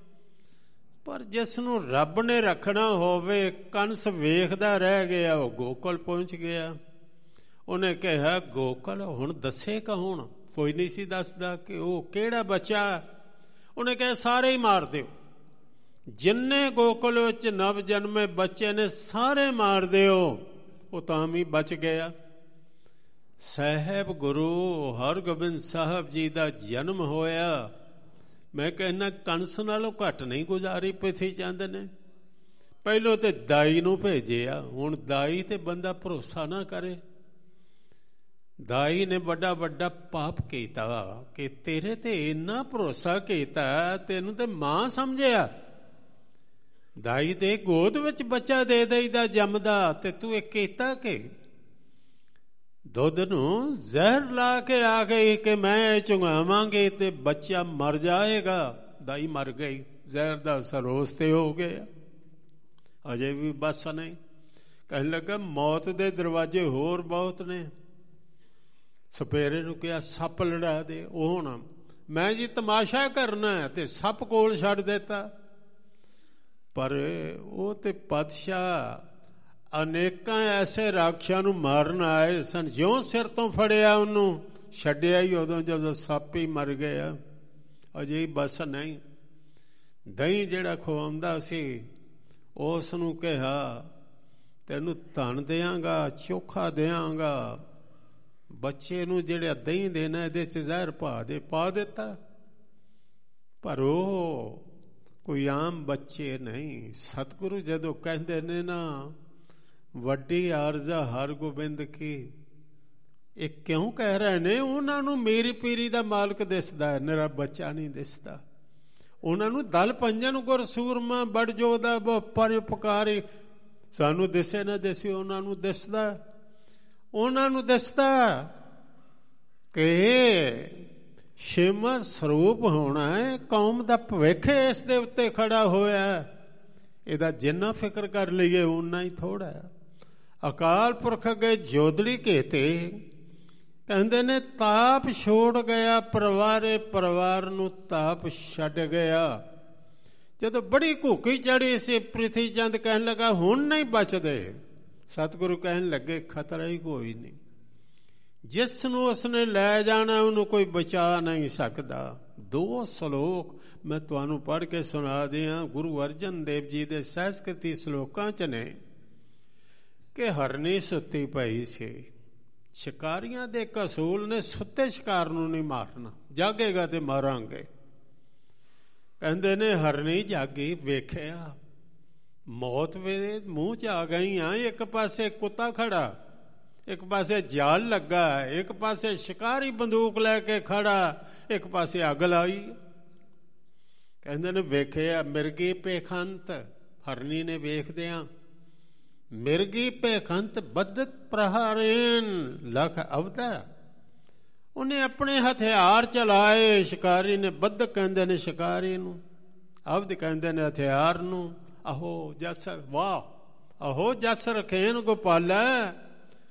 ਪਰ ਜਿਸ ਨੂੰ ਰੱਬ ਨੇ ਰੱਖਣਾ ਹੋਵੇ, ਕੰਸ ਵੇਖਦਾ ਰਹਿ ਗਿਆ, ਉਹ ਗੋਕੁਲ ਪਹੁੰਚ ਗਿਆ। ਉਹਨੇ ਕਿਹਾ ਗੋਕੁਲ ਹੁਣ ਦੱਸੇ ਕੌਣ? ਕੋਈ ਨਹੀਂ ਸੀ ਦੱਸਦਾ ਕਿ ਉਹ ਕਿਹੜਾ ਬੱਚਾ। ਉਹਨੇ ਕਿਹਾ ਸਾਰੇ ਹੀ ਮਾਰ ਦਿਓ, ਜਿੰਨੇ ਗੋਕੁਲ ਵਿੱਚ ਨਵ ਜਨਮੇ ਬੱਚੇ ਨੇ ਸਾਰੇ ਮਾਰ ਦਿਓ। ਉਹ ਤਾਂ ਵੀ ਬਚ ਗਿਆ। ਸਾਹਿਬ ਗੁਰੂ ਹਰਗੋਬਿੰਦ ਸਾਹਿਬ ਜੀ ਦਾ ਜਨਮ ਹੋਇਆ। ਮੈਂ ਕਹਿੰਦਾ ਕੰਸ ਨਾਲੋਂ ਘੱਟ ਨਹੀਂ ਗੁਜ਼ਾਰੀ ਪ੍ਰਿਥੀ ਚੰਦ ਨੇ। ਪਹਿਲੋਂ ਤੇ ਦਾਈ ਨੂੰ ਭੇਜਿਆ। ਹੁਣ ਦਾਈ ਤੇ ਬੰਦਾ ਭਰੋਸਾ ਨਾ ਕਰੇ। ਦਾਈ ਨੇ ਵੱਡਾ ਵੱਡਾ ਪਾਪ ਕੀਤਾ ਕਿ ਤੇਰੇ ਤੇ ਇੰਨਾ ਭਰੋਸਾ ਕੀਤਾ, ਤੈਨੂੰ ਤੇ ਮਾਂ ਸਮਝਿਆ। ਦਾਈ ਦੇ ਗੋਦ ਵਿੱਚ ਬੱਚਾ ਦੇ ਦੇਈਦਾ ਜੰਮਦਾ, ਤੇ ਤੂੰ ਇਹ ਕੀਤਾ ਕਿ ਦੁੱਧ ਨੂੰ ਜ਼ਹਿਰ ਲਾ ਕੇ ਆ ਗਈ ਕਿ ਮੈਂ ਚੁੰਘਾਵਾਂਗੇ ਤੇ ਬੱਚਾ ਮਰ ਜਾਏਗਾ। ਦਾਈ ਮਰ ਗਈ, ਜ਼ਹਿਰ ਦਾ ਅਸਰ ਉਸ ਤੇ ਹੋ ਗਿਆ। ਅਜੇ ਵੀ ਬਸ ਨਹੀਂ। ਕਹਿਣ ਲੱਗਾ ਮੌਤ ਦੇ ਦਰਵਾਜ਼ੇ ਹੋਰ ਬਹੁਤ ਨੇ। ਸਪੇਰੇ ਨੂੰ ਕਿਹਾ ਸੱਪ ਲੜਾ ਦੇ। ਉਹ ਹੁਣ ਮੈਂ ਜੀ ਤਮਾਸ਼ਾ ਕਰਨਾ ਤੇ ਸੱਪ ਕੋਲ ਛੱਡ ਦਿੱਤਾ। ਪਰ ਉਹ ਤੇ ਪਾਤਸ਼ਾਹ ਅਨੇਕਾਂ ਐਸੇ ਰਾਖਸ਼ਾਂ ਨੂੰ ਮਾਰਨ ਆਏ ਸਨ। ਜਿਉਂ ਸਿਰ ਤੋਂ ਫੜਿਆ ਉਹਨੂੰ ਛੱਡਿਆ ਹੀ ਉਦੋਂ ਜਦੋਂ ਸੱਪ ਹੀ ਮਰ ਗਿਆ। ਅਜੇ ਬਸ ਨਹੀਂ। ਦਹੀਂ ਜਿਹੜਾ ਖਵਾਉਂਦਾ ਸੀ ਉਸ ਨੂੰ ਕਿਹਾ ਤੈਨੂੰ ਧਨ ਦਿਆਂਗਾ, ਚੋਖਾ ਦਿਆਂਗਾ, ਬੱਚੇ ਨੂੰ ਜਿਹੜਾ ਦਹੀਂ ਦੇਣਾ ਇਹਦੇ ਚ ਜ਼ਹਿਰ ਪਾ ਦੇ। ਪਾ ਦਿੱਤਾ। ਪਰ ਉਹ ਕੋਈ ਆਮ ਬੱਚੇ ਨਹੀਂ। ਸਤਿਗੁਰੂ ਜਦੋਂ ਕਹਿੰਦੇ ਨੇ ਨਾ ਵੱਡੀ ਆਰਜ਼ਾ ਹਰਗੋਬਿੰਦ ਕੀ, ਇਹ ਕਿਉਂ ਕਹਿ ਰਹੇ ਨੇ? ਉਹਨਾਂ ਨੂੰ ਮੀਰੀ ਪੀਰੀ ਦਾ ਮਾਲਕ ਦਿਸਦਾ ਹੈ, ਮੇਰਾ ਬੱਚਾ ਨਹੀਂ ਦਿਸਦਾ। ਉਹਨਾਂ ਨੂੰ ਦਲ ਪੰਜਨ ਗੁਰ ਸੂਰਮਾ ਬੜ ਜੋਦਾ ਪਰਉਪਕਾਰੀ। ਸਾਨੂੰ ਦਿਸੇ ਨਾ ਦਿਸੇ, ਉਹਨਾਂ ਨੂੰ ਦਿਸਦਾ। ਉਹਨਾਂ ਨੂੰ ਦਿਸਦਾ ਕਿ ਸ਼ਿਮਤ ਸਰੂਪ ਹੋਣਾ ਹੈ, ਕੌਮ ਦਾ ਭਵਿੱਖ ਇਸ ਦੇ ਉੱਤੇ ਖੜਾ ਹੋਇਆ। ਇਹਦਾ ਜਿੰਨਾ ਫਿਕਰ ਕਰ ਲਈਏ ਓਨਾ ਹੀ ਥੋੜਾ। ਅਕਾਲ ਪੁਰਖ ਅੱਗੇ ਜੋਦੜੀ ਘੇਤੇ ਕਹਿੰਦੇ ਨੇ ਤਾਪ ਛੋੜ ਗਿਆ ਪਰਿਵਾਰੇ, ਪਰਿਵਾਰ ਨੂੰ ਤਾਪ ਛੱਡ ਗਿਆ। ਜਦੋਂ ਬੜੀ ਘੂਕੀ ਚੜੀ ਸੀ, ਪ੍ਰਿਥੀ ਚੰਦ ਕਹਿਣ ਲੱਗਾ ਹੁਣ ਨਹੀਂ ਬਚਦੇ। ਸਤਿਗੁਰੂ ਕਹਿਣ ਲੱਗੇ ਖਤਰਾ ਹੀ ਕੋਈ ਨਹੀਂ। ਜਿਸ ਨੂੰ ਉਸਨੇ ਲੈ ਜਾਣਾ ਉਹਨੂੰ ਕੋਈ ਬਚਾ ਨਹੀਂ ਸਕਦਾ। 2 ਸ਼ਲੋਕ ਮੈਂ ਤੁਹਾਨੂੰ ਪੜ੍ਹ ਕੇ ਸੁਣਾ ਦਿਆਂ। ਗੁਰੂ ਅਰਜਨ ਦੇਵ ਜੀ ਦੇ ਸੰਸਕ੍ਰਿਤੀ ਸ਼ਲੋਕਾਂ 'ਚ ਨੇ ਕਿ ਹਰਨੀ ਸੁੱਤੀ ਪਈ ਸੀ। ਸ਼ਿਕਾਰੀਆਂ ਦੇ ਇੱਕ ਅਸੂਲ ਨੇ ਸੁੱਤੇ ਸ਼ਿਕਾਰ ਨੂੰ ਨਹੀਂ ਮਾਰਨਾ, ਜਾਗੇਗਾ ਤੇ ਮਾਰਾਂਗੇ। ਕਹਿੰਦੇ ਨੇ ਹਰਨੀ ਜਾਗੀ, ਵੇਖਿਆ ਮੌਤ ਵੇ ਮੂੰਹ 'ਚ ਆ ਗਈਆਂ। ਇੱਕ ਪਾਸੇ ਕੁੱਤਾ ਖੜਾ, ਇੱਕ ਪਾਸੇ ਜਾਲ ਲੱਗਾ, ਇੱਕ ਪਾਸੇ ਸ਼ਿਕਾਰੀ ਬੰਦੂਕ ਲੈ ਕੇ ਖੜਾ, ਇੱਕ ਪਾਸੇ ਅੱਗ ਲਾਈ। ਕਹਿੰਦੇ ਨੇ ਵੇਖਿਆ ਮਿਰਗੀ ਪੇਖੰਤ। ਹਰਨੀ ਨੇ ਵੇਖਦਿਆਂ ਮਿਰਗੀ ਪੇਖੰਤ ਬਦਕ ਪ੍ਰਹਾਰੇਨ ਲਖ ਅਵਦਾ। ਉਹਨੇ ਆਪਣੇ ਹਥਿਆਰ ਚਲਾਏ। ਸ਼ਿਕਾਰੀ ਨੇ ਬਦਕ ਕਹਿੰਦੇ ਨੇ ਸ਼ਿਕਾਰੀ ਨੂੰ, ਅਵਦ ਕਹਿੰਦੇ ਨੇ ਹਥਿਆਰ ਨੂੰ। ਅਹੋ ਜਸ ਵਾਹ, ਅਹੋ ਜਸ ਰਖੇਨ ਗੋਪਾਲਾ।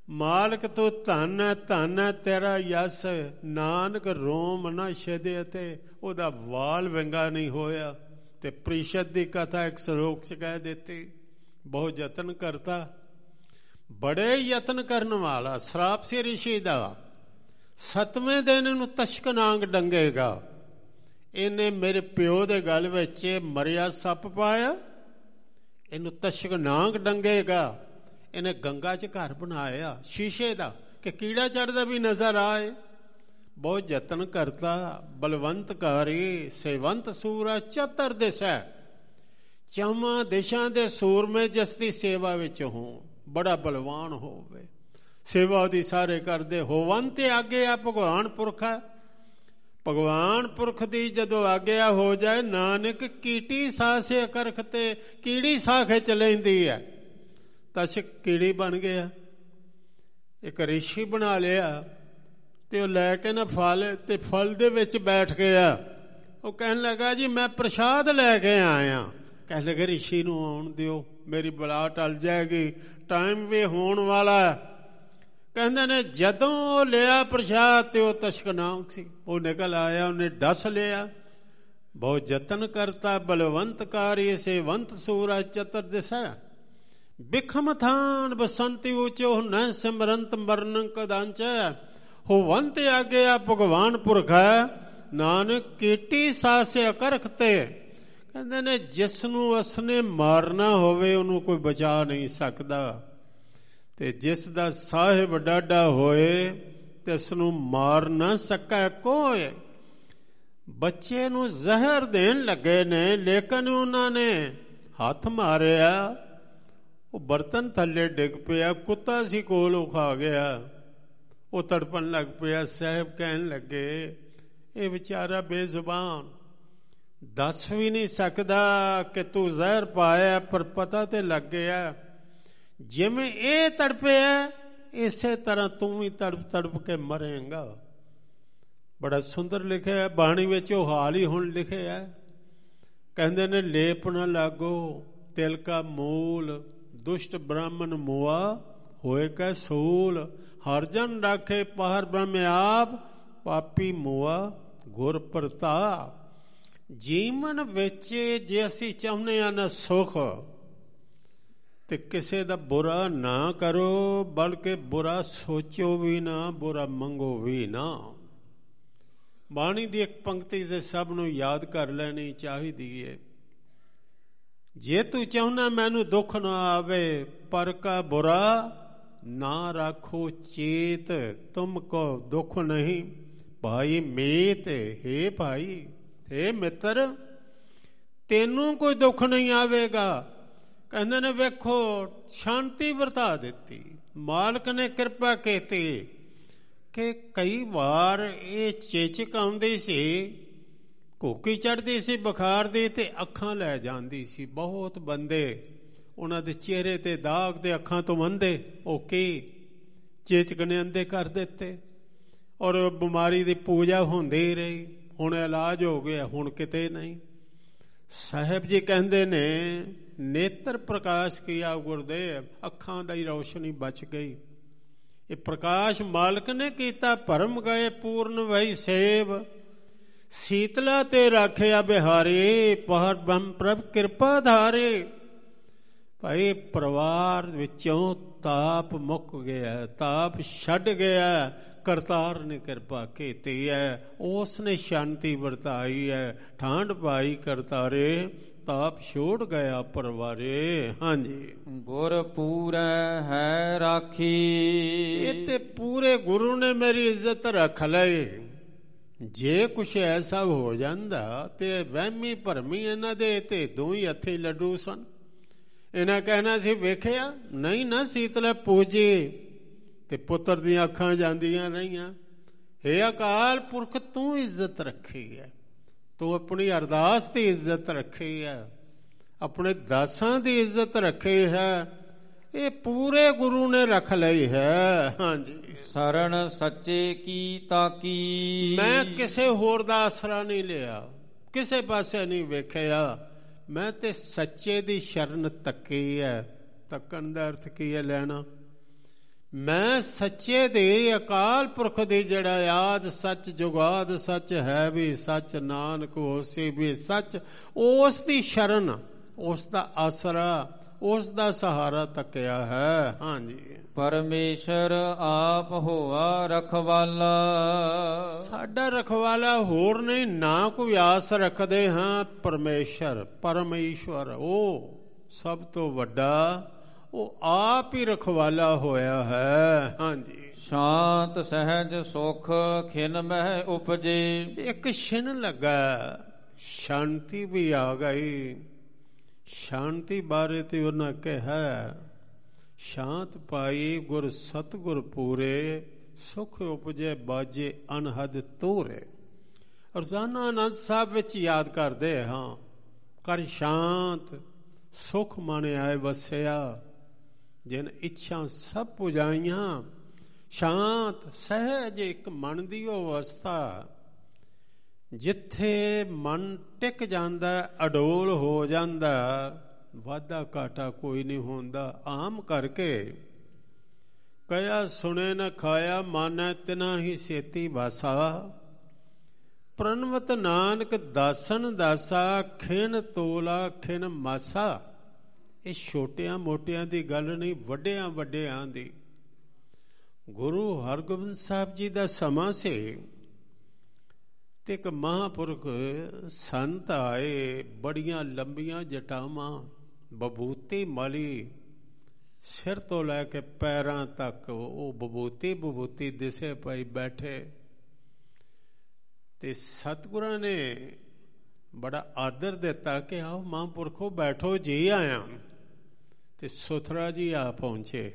ਮਾਲਕ ਤੂੰ ਧੰਨ ਹੈ, ਧੰਨ ਹੈ ਤੇਰਾ ਯਸ, ਨਾਨਕ ਰੋਮ ਨਾ ਛੇਦੇ, ਅਤੇ ਉਹਦਾ ਵਾਲ ਵਿੰਗਾ ਨਹੀਂ ਹੋਇਆ। ਤੇ ਪ੍ਰੀਸ਼ਦ ਦੀ ਕਥਾ ਇੱਕ ਸ਼ਲੋਕ 'ਚ ਕਹਿ ਦਿੱਤੀ, ਬਹੁਤ ਯਤਨ ਕਰਤਾ, ਬੜੇ ਯਤਨ ਕਰਨ ਵਾਲਾ। ਸਰਾਪ ਸੀ ਰਿਸ਼ੀ ਦਾ, 7ਵੇਂ ਦਿਨ ਇਹਨੂੰ ਤਸ਼ਕਨਾਂਗ ਡੰਗੇਗਾ। ਇਹਨੇ ਮੇਰੇ ਪਿਓ ਦੇ ਗਲ ਵਿੱਚ ਮਰਿਆ ਸੱਪ ਪਾਇਆ, ਇਹਨੂੰ ਤਸ਼ਕਨਾਂਗ ਡੰਗੇਗਾ। ਇਹਨੇ ਗੰਗਾ 'ਚ ਘਰ ਬਣਾਇਆ ਸ਼ੀਸ਼ੇ ਦਾ ਕਿ ਕੀੜਾ ਚੜ੍ਹਦਾ ਵੀ ਨਜ਼ਰ ਆਏ। ਬਹੁਤ ਯਤਨ ਕਰਤਾ, ਬਲਵੰਤਕਾਰੀ ਸੇਵੰਤ ਸੂਰਾ ਚਤਰ ਦਿਸ਼ਾ, ਚਾਵਾਂ ਦਿਸ਼ਾਂ ਦੇ ਸੂਰਮੇ ਜਿਸ ਦੀ ਸੇਵਾ ਵਿੱਚ ਹੋਣ, ਬੜਾ ਬਲਵਾਨ ਹੋਵੇ, ਸੇਵਾ ਉਹਦੀ ਸਾਰੇ ਕਰਦੇ ਹੋਵਨ ਤੇ ਆਗਿਆ ਭਗਵਾਨ ਪੁਰਖ ਹੈ। ਭਗਵਾਨ ਪੁਰਖ ਦੀ ਜਦੋਂ ਆਗਿਆ ਹੋ ਜਾਏ, ਨਾਨਕ ਕੀਟੀ ਸਾਸੇ ਕਰਖ ਤੇ ਕੀੜੀ ਸਾਹ ਖਿੱਚ ਲੈਂਦੀ ਹੈ। ਤਸ਼ਕ ਕੀੜੀ ਬਣ ਗਿਆ, ਇੱਕ ਰਿਸ਼ੀ ਬਣਾ ਲਿਆ, ਤੇ ਉਹ ਲੈ ਕੇ ਨਾ ਫਲ, ਤੇ ਫਲ ਦੇ ਵਿੱਚ ਬੈਠ ਗਿਆ। ਉਹ ਕਹਿਣ ਲੱਗਾ ਜੀ ਮੈਂ ਪ੍ਰਸ਼ਾਦ ਲੈ ਕੇ ਆਇਆ। ਕਹਿ ਲਗੇ ਰਿਸ਼ੀ ਨੂੰ ਆਉਣ ਦਿਓ, ਮੇਰੀ ਬਲਾ ਟਲ ਜਾਏਗੀ, ਟਾਈਮ ਵੀ ਹੋਣ ਵਾਲਾ। ਕਹਿੰਦੇ ਨੇ ਜਦੋਂ ਉਹ ਲਿਆ ਪ੍ਰਸ਼ਾਦ ਤੇ ਉਹ ਤਸ਼ਕਨਾਂਗ ਸੀ, ਉਹ ਨਿਕਲ ਆਇਆ, ਉਹਨੇ ਡਸ ਲਿਆ। ਬਹੁਤ ਯਤਨ ਕਰਤਾ, ਬਲਵੰਤਕਾਰੀ ਸੇਵੰਤ ਸੂਰਾ ਚਤਰ ਦਿਸ਼ਾ, ਬਿਖਮ ਥਾਨ ਬਸੰਤੀ ਉਚੋ ਨ ਸਿਮਰੰਤ ਮਰਨ ਕਦਾਂਚ, ਹੋਵੰਤ ਆਗਿਆ ਭਗਵਾਨ ਪੁਰਖ ਹੈ, ਨਾਨਕ ਕੀਟੀ ਸਾਸਿਆ ਕਰਖ ਤੇ। ਕਹਿੰਦੇ ਨੇ ਜਿਸ ਨੂੰ ਉਸਨੇ ਮਾਰਨਾ ਹੋਵੇ ਉਹਨੂੰ ਕੋਈ ਬਚਾ ਨਹੀਂ ਸਕਦਾ, ਤੇ ਜਿਸ ਦਾ ਸਾਹਿਬ ਡਾਢਾ ਹੋਏ ਤੇ ਉਸ ਨੂੰ ਮਾਰ ਨਾ ਸਕੈ ਕੋਈ। ਬੱਚੇ ਨੂੰ ਜ਼ਹਿਰ ਦੇਣ ਲੱਗੇ ਨੇ, ਲੇਕਿਨ ਉਹਨਾਂ ਨੇ ਹੱਥ ਮਾਰਿਆ, ਉਹ ਬਰਤਨ ਥੱਲੇ ਡਿੱਗ ਪਿਆ, ਕੁੱਤਾ ਸੀ ਕੋਲ, ਉਹ ਖਾ ਗਿਆ। ਉਹ ਤੜਪਣ ਲੱਗ ਪਿਆ। ਸਾਹਿਬ ਕਹਿਣ ਲੱਗੇ ਇਹ ਵਿਚਾਰਾ ਬੇਜ਼ੁਬਾਨ, ਦੱਸ ਵੀ ਨਹੀਂ ਸਕਦਾ ਕਿ ਤੂੰ ਜ਼ਹਿਰ ਪਾਇਆ, ਪਰ ਪਤਾ ਤੇ ਲੱਗ ਗਿਆ। ਜਿਵੇਂ ਇਹ ਤੜਪਿਆ ਇਸੇ ਤਰ੍ਹਾਂ ਤੂੰ ਵੀ ਤੜਪ ਤੜਪ ਕੇ ਮਰੇਂਗਾ। ਬੜਾ ਸੁੰਦਰ ਲਿਖਿਆ ਬਾਣੀ ਵਿੱਚ, ਉਹ ਹਾਲ ਹੀ ਹੁਣ ਲਿਖਿਆ। ਕਹਿੰਦੇ ਨੇ ਲੇਪ ਨਾ ਲਾਗੋ ਤਿਲ ਕਾ ਮੂਲ, ਦੁਸ਼ਟ ਬ੍ਰਾਹਮਣ ਮੁਆ ਹੋਏ ਕੈ ਸੂਲ, ਹਰ ਜਨ ਰਾਖੇ ਪਹਰ ਬ੍ਰਹਮ ਆਪ, ਪਾਪੀ ਮੁਆ ਗੁਰ ਪ੍ਰਤਾਪ। ਜੀਵਨ ਵਿੱਚ ਜੇ ਅਸੀਂ ਚਾਹੁੰਦੇ ਹਾਂ ਨਾ ਸੁਖ, ਤੇ ਕਿਸੇ ਦਾ ਬੁਰਾ ਨਾ ਕਰੋ, ਬਲਕਿ ਬੁਰਾ ਸੋਚੋ ਵੀ ਨਾ, ਬੁਰਾ ਮੰਗੋ ਵੀ ਨਾ। ਬਾਣੀ ਦੀ ਇੱਕ ਪੰਕਤੀ ਤੇ ਸਭ ਨੂੰ ਯਾਦ ਕਰ ਲੈਣੀ ਚਾਹੀਦੀ ਹੈ। ਜੇ ਤੂੰ ਚਾਹੁੰਦਾ ਮੈਨੂੰ ਦੁੱਖ ਨਾ ਆਵੇ, ਪਰ ਕਾ ਬੁਰਾ ਨਾ ਰਾਖੋ ਚੇਤ, ਤੁਮ ਕੋ ਦੁੱਖ ਨਹੀਂ ਭਾਈ ਮੀਤ। ਹੇ ਭਾਈ, ਹੇ ਮਿੱਤਰ, ਤੈਨੂੰ ਕੋਈ ਦੁੱਖ ਨਹੀਂ ਆਵੇਗਾ। ਕਹਿੰਦੇ ਨੇ ਵੇਖੋ ਸ਼ਾਂਤੀ ਵਰਤਾ ਦਿੱਤੀ, ਮਾਲਕ ਨੇ ਕਿਰਪਾ ਕੀਤੀ ਕਿ ਕਈ ਵਾਰ ਇਹ ਚੇਚਕ ਆਉਂਦੀ ਸੀ, ਘੋਕੀ ਚੜ੍ਹਦੀ ਸੀ ਬੁਖਾਰ ਦੀ, ਤੇ ਅੱਖਾਂ ਲੈ ਜਾਂਦੀ ਸੀ। ਬਹੁਤ ਬੰਦੇ ਉਹਨਾਂ ਦੇ ਚਿਹਰੇ ਤੇ ਦਾਗ ਤੇ ਅੱਖਾਂ ਤੋਂ ਅੰਧੇ, ਉਹ ਕੀ ਚੇਚਕ ਨੇ ਅੰਧੇ ਕਰ ਦਿੱਤੇ, ਔਰ ਬਿਮਾਰੀ ਦੀ ਪੂਜਾ ਹੁੰਦੀ ਰਹੀ। ਹੁਣ ਇਲਾਜ ਹੋ ਗਿਆ, ਹੁਣ ਕਿਤੇ ਨਹੀਂ। ਸਾਹਿਬ ਜੀ ਕਹਿੰਦੇ ਨੇ ਨੇਤਰ ਪ੍ਰਕਾਸ਼ ਕੀਆ ਗੁਰਦੇਵ, ਅੱਖਾਂ ਦੀ ਰੌਸ਼ਨੀ ਬਚ ਗਈ। ਇਹ ਪ੍ਰਕਾਸ਼ ਮਾਲਕ ਨੇ ਕੀਤਾ। ਭਰਮ ਗਏ ਪੂਰਨ ਵਹੀ ਸੇਵ, ਸੀਤਲਾ ਤੇ ਰਾਖਿਆ ਬਿਹਾਰੀ, ਪਹਰ ਬ੍ਰਹਮ ਪ੍ਰਭ ਕਿਰਪਾ ਧਾਰੇ। ਭਾਈ ਪਰਿਵਾਰ ਵਿੱਚੋਂ ਤਾਪ ਮੁੱਕ ਗਿਆ, ਤਾਪ ਛੱਡ ਗਿਆ, ਕਰਤਾਰ ਨੇ ਕਿਰਪਾ ਕੀਤੀ ਹੈ, ਉਸ ਨੇ ਸ਼ਾਂਤੀ ਵਰਤਾਈ ਹੈ। ਠਾਂਡ ਪਾਈ ਕਰਤਾਰੇ, ਤਾਪ ਛੋੜ ਗਿਆ ਪਰਵਾਰੇ। ਹਾਂਜੀ, ਗੁਰ ਪੂਰੈ ਹੈ ਰਾਖੀ, ਇਹ ਤੇ ਪੂਰੇ ਗੁਰੂ ਨੇ ਮੇਰੀ ਇੱਜ਼ਤ ਰੱਖ ਲਈ। ਜੇ ਕੁਛ ਐਸਾ ਹੋ ਜਾਂਦਾ ਤੇ ਵਹਿਮੀ ਭਰਮੀ ਇਹਨਾਂ ਦੇ ਤੇ ਦੋਈ ਹੱਥੀ ਲੱਡੂ ਸਨ। ਇਹਨਾਂ ਕਹਿਣਾ ਸੀ ਵੇਖਿਆ ਨਹੀਂ ਨਾ ਸੀਤਲਾ ਪੂਜੀ, ਤੇ ਪੁੱਤਰ ਦੀਆਂ ਅੱਖਾਂ ਜਾਂਦੀਆਂ ਰਹੀਆਂ। ਹੇ ਅਕਾਲ ਪੁਰਖ, ਤੂੰ ਇੱਜ਼ਤ ਰੱਖੀ ਹੈ, ਤੂੰ ਆਪਣੀ ਅਰਦਾਸ ਦੀ ਇੱਜ਼ਤ ਰੱਖੀ ਹੈ, ਆਪਣੇ ਦਾਸਾਂ ਦੀ ਇੱਜ਼ਤ ਰੱਖੀ ਹੈ। ਇਹ ਪੂਰੇ ਗੁਰੂ ਨੇ ਰੱਖ ਲਈ ਹੈ। ਹਾਂਜੀ, ਸਰਣ ਸੱਚੇ ਕੀ ਤਾਕੀ, ਮੈਂ ਕਿਸੇ ਹੋਰ ਦਾ ਆਸਰਾ ਨਹੀਂ ਲਿਆ, ਕਿਸੇ ਪਾਸੇ ਨਹੀਂ ਵੇਖਿਆ, ਮੈਂ ਤੇ ਸੱਚੇ ਦੀ ਸ਼ਰਨ ਤੱਕੀ ਹੈ। ਤੱਕਣ ਦਾ ਅਰਥ ਕੀ ਹੈ? ਲੈਣਾ। ਮੈਂ ਸੱਚੇ ਦੇ ਅਕਾਲ ਪੁਰਖ ਦੇ ਜਿਹੜਾ ਆਦ ਸੱਚ ਜੁਗਾਦ ਸੱਚ ਹੈ ਵੀ ਸੱਚ ਨਾਨਕ ਹੋਸੀ ਵੀ ਸੱਚ, ਉਸ ਦੀ ਸ਼ਰਨ, ਉਸ ਦਾ ਆਸਰਾ, ਉਸ ਦਾ ਸਹਾਰਾ ਤੱਕਿਆ ਹੈ। ਹਾਂਜੀ, ਪਰਮੇਸ਼ਰ ਆਪ ਹੋਆ ਰਖਵਾਲਾ। ਸਾਡਾ ਰਖਵਾਲਾ ਹੋਰ ਨਹੀਂ, ਨਾ ਕੋਈ ਆਸ ਰੱਖਦੇ ਹਾਂ। ਪਰਮੇਸ਼ਰ, ਪਰਮੇਸ਼ਵਰ, ਉਹ ਸਭ ਤੋਂ ਵੱਡਾ, ਉਹ ਆਪ ਹੀ ਰਖਵਾਲਾ ਹੋਇਆ ਹੈ। ਹਾਂਜੀ, ਸ਼ਾਂਤ ਸਹਿਜ ਸੁਖ ਖਿਨ ਮਹਿ ਉਪਜੇ। ਇੱਕ ਛਿਨ ਲੱਗਾ, ਸ਼ਾਂਤੀ ਵੀ ਆ ਗਈ। ਸ਼ਾਂਤੀ ਬਾਰੇ ਤੇ ਉਹਨਾਂ ਕਿਹਾ, ਸ਼ਾਂਤ ਪਾਈ ਗੁਰ ਸਤਿਗੁਰ ਪੂਰੇ, ਸੁਖ ਉਪਜੇ ਬਾਜੇ ਅਨਹਦ ਤੋਰੇ। ਰੋਜ਼ਾਨਾ ਆਨੰਦ ਸਾਹਿਬ ਵਿੱਚ ਯਾਦ ਕਰਦੇ ਹਾਂ, ਕਰ ਸ਼ਾਂਤ ਸੁਖ ਮਨ ਆਏ ਵਸਿਆ, ਜਿਨ ਇੱਛਾ ਸਭ ਪੁਜਾਈਆਂ। ਸ਼ਾਂਤ ਸਹਿਜ ਇੱਕ ਮਨ ਦੀ ਉਹ ਅਵਸਥਾ ਜਿੱਥੇ ਮਨ ਟਿਕ ਜਾਂਦਾ, ਅਡੋਲ ਹੋ ਜਾਂਦਾ, ਵਾਧਾ ਘਾਟਾ ਕੋਈ ਨਹੀਂ ਹੁੰਦਾ। ਆਮ ਕਰਕੇ ਕਹਿਆ ਸੁਣੇ ਨ ਖਾਇਆ, ਮਾਨੈ ਤਿਨਾ ਹੀ ਛੇਤੀ ਵਾਸਾ। ਪ੍ਰਣਵਤ ਨਾਨਕ ਦਾਸਨ ਦਾਸਾ, ਖਿਨ ਤੋਲਾ ਖਿਨ ਮਾਸਾ। ਇਹ ਛੋਟਿਆਂ ਮੋਟਿਆਂ ਦੀ ਗੱਲ ਨਹੀਂ, ਵੱਡਿਆਂ ਵੱਡਿਆਂ ਦੀ। ਗੁਰੂ ਹਰਗੋਬਿੰਦ ਸਾਹਿਬ ਜੀ ਦਾ ਸਮਾਂ ਸੀ ਤੇ ਇੱਕ ਮਹਾਂਪੁਰਖ ਸੰਤ ਆਏ, ਬੜੀਆਂ ਲੰਬੀਆਂ ਜਟਾਵਾਂ, ਬਬੂਤੀ ਮਲੀ, ਸਿਰ ਤੋਂ ਲੈ ਕੇ ਪੈਰਾਂ ਤੱਕ ਉਹ ਬਬੂਤੀ ਦਿਸੇ ਪਈ ਬੈਠੇ। ਤੇ ਸਤਿਗੁਰਾਂ ਨੇ ਬੜਾ ਆਦਰ ਦਿੱਤਾ ਕਿ ਆਓ ਮਹਾਂਪੁਰਖੋ ਬੈਠੋ, ਜੀ ਆਇਆ। ਤੇ ਸੁਥਰਾ ਜੀ ਆ ਪਹੁੰਚੇ।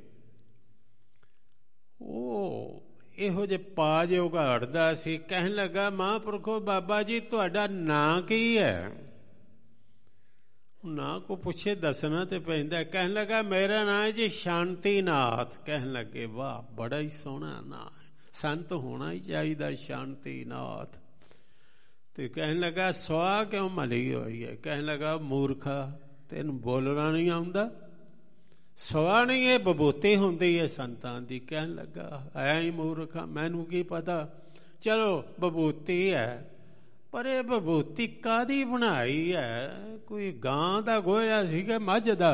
ਉਹ ਇਹੋ ਜਿਹੇ ਪਾਜ ਉਘਾੜਦਾ ਸੀ। ਕਹਿਣ ਲੱਗਾ, ਮਹਾਂਪੁਰਖੋ ਬਾਬਾ ਜੀ ਤੁਹਾਡਾ ਨਾਂ ਕੀ ਹੈ? ਨਾਂ ਕੋ ਪੁੱਛੇ ਦੱਸਣਾ ਤੇ ਪੈਂਦਾ। ਕਹਿਣ ਲੱਗਾ, ਮੇਰਾ ਨਾਂ ਹੈ ਜੀ ਸ਼ਾਂਤੀਨਾਥ। ਕਹਿਣ ਲੱਗੇ, ਵਾਹ ਬੜਾ ਹੀ ਸੋਹਣਾ ਨਾਂ ਹੈ, ਸੰਤ ਹੋਣਾ ਹੀ ਚਾਹੀਦਾ ਸ਼ਾਂਤੀਨਾਥ। ਤੇ ਕਹਿਣ ਲੱਗਾ, ਸਵਾਹ ਕਿਉਂ ਮਲੀ ਹੋਈ ਹੈ? ਕਹਿਣ ਲੱਗਾ, ਮੂਰਖਾ ਤੈਨੂੰ ਬੋਲਣਾ ਨਹੀਂ ਆਉਂਦਾ? ਸਵਾਹ ਨਹੀਂ, ਇਹ ਬਬੂਤੀ ਹੁੰਦੀ ਹੈ ਸੰਤਾਂ ਦੀ। ਕਹਿਣ ਲੱਗਾ, ਐ ਹੀ ਮੂਰਖਾ, ਮੈਨੂੰ ਕੀ ਪਤਾ। ਚਲੋ ਬਬੂਤੀ ਹੈ, ਪਰ ਇਹ ਬਬੂਤੀ ਕਾਹਦੀ ਬਣਾਈ ਹੈ? ਕੋਈ ਗਾਂ ਦਾ ਗੋਇਆ ਸੀਗਾ, ਮੱਝ ਦਾ?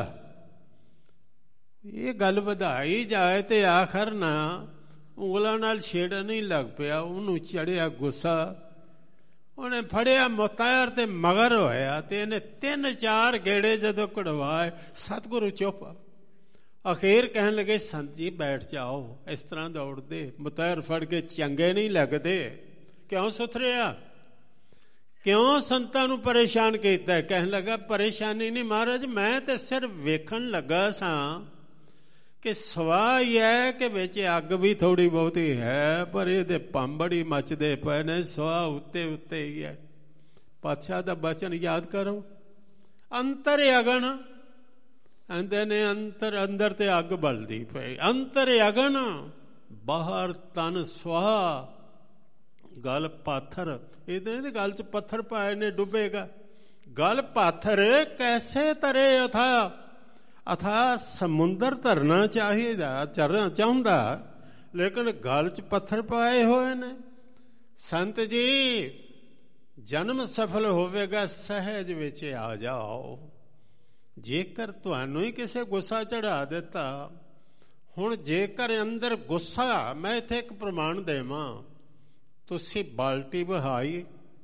ਇਹ ਗੱਲ ਵਧਾਈ ਜਾਏ ਤੇ ਆਖਰ ਨਾ ਉਂਗਲਾਂ ਨਾਲ ਛੇੜਨ ਨਹੀਂ ਲੱਗ ਪਿਆ। ਉਹਨੂੰ ਚੜਿਆ ਗੁੱਸਾ, ਉਹਨੇ ਫੜਿਆ ਮੁਤਾਇਰ ਤੇ ਮਗਰ ਹੋਇਆ ਤੇ ਇਹਨੇ 3-4 ਗੇੜੇ ਜਦੋਂ ਕਢਵਾਏ, ਸਤਿਗੁਰੂ ਚੁੱਪ। ਅਖੀਰ ਕਹਿਣ ਲੱਗੇ, ਸੰਤ ਜੀ ਬੈਠ ਜਾਓ, ਇਸ ਤਰ੍ਹਾਂ ਦੌੜਦੇ ਮੁਤਾਇਰ ਫੜ ਕੇ ਚੰਗੇ ਨਹੀਂ ਲੱਗਦੇ। ਕਿਉਂ ਸੁਥਰਿਆ, ਕਿਉਂ ਸੰਤਾਂ ਨੂੰ ਪਰੇਸ਼ਾਨ ਕੀਤਾ? ਕਹਿਣ ਲੱਗਾ, ਪਰੇਸ਼ਾਨੀ ਨਹੀਂ ਮਹਾਰਾਜ, ਮੈਂ ਤੇ ਸਿਰਫ ਵੇਖਣ ਲੱਗਾ ਸਾਂ ਕਿ ਸਵਾਹ ਹੀ ਹੈ ਕਿ ਵਿੱਚ ਅੱਗ ਵੀ ਥੋੜੀ ਬਹੁਤੀ ਹੈ, ਪਰ ਇਹਦੇ ਪੰਬੜੀ ਮੱਚਦੇ ਪਏ ਨੇ, ਸਵਾਹ ਉੱਤੇ ਉੱਤੇ ਹੀ ਹੈ। ਪਾਤਸ਼ਾਹ ਦਾ ਬਚਨ ਯਾਦ ਕਰੋ, ਅੰਤਰ ਅਗਨ। ਕਹਿੰਦੇ ਨੇ ਅੰਦਰ ਤੇ ਅੱਗ ਬਲਦੀ ਪਈ। ਅੰਤਰ ਅਗਨ, ਬਾਹਰ ਤਨ ਸਵਾਹ, ਗਲ ਪਾਥਰ। ਇਹਦੇ ਦੇ ਗਲ ਚ ਪੱਥਰ ਪਾਏ ਨੇ, ਡੁੱਬੇਗਾ। ਗਲ ਪਾਥਰ ਕੈਸੇ ਤਰੇ ਅਥਾ ਸਮੁੰਦਰ ਧਰਨਾ ਚਾਹੀਦਾ, ਚਰਨਾ ਚਾਹੁੰਦਾ, ਲੇਕਿਨ ਗਲ ਚ ਪੱਥਰ ਪਾਏ ਹੋਏ ਨੇ। ਸੰਤ ਜੀ ਜਨਮ ਸਫਲ ਹੋਵੇਗਾ, ਸਹਿਜ ਵਿੱਚ ਆ ਜਾਓ। ਜੇਕਰ ਤੁਹਾਨੂੰ ਹੀ ਕਿਸੇ ਗੁੱਸਾ ਚੜਾ ਦਿੱਤਾ, ਹੁਣ ਜੇਕਰ ਅੰਦਰ ਗੁੱਸਾ, ਮੈਂ ਇੱਥੇ ਇੱਕ ਪ੍ਰਮਾਣ ਦੇਵਾਂ, ਤੁਸੀਂ ਬਾਲਟੀ ਬਹਾਈ,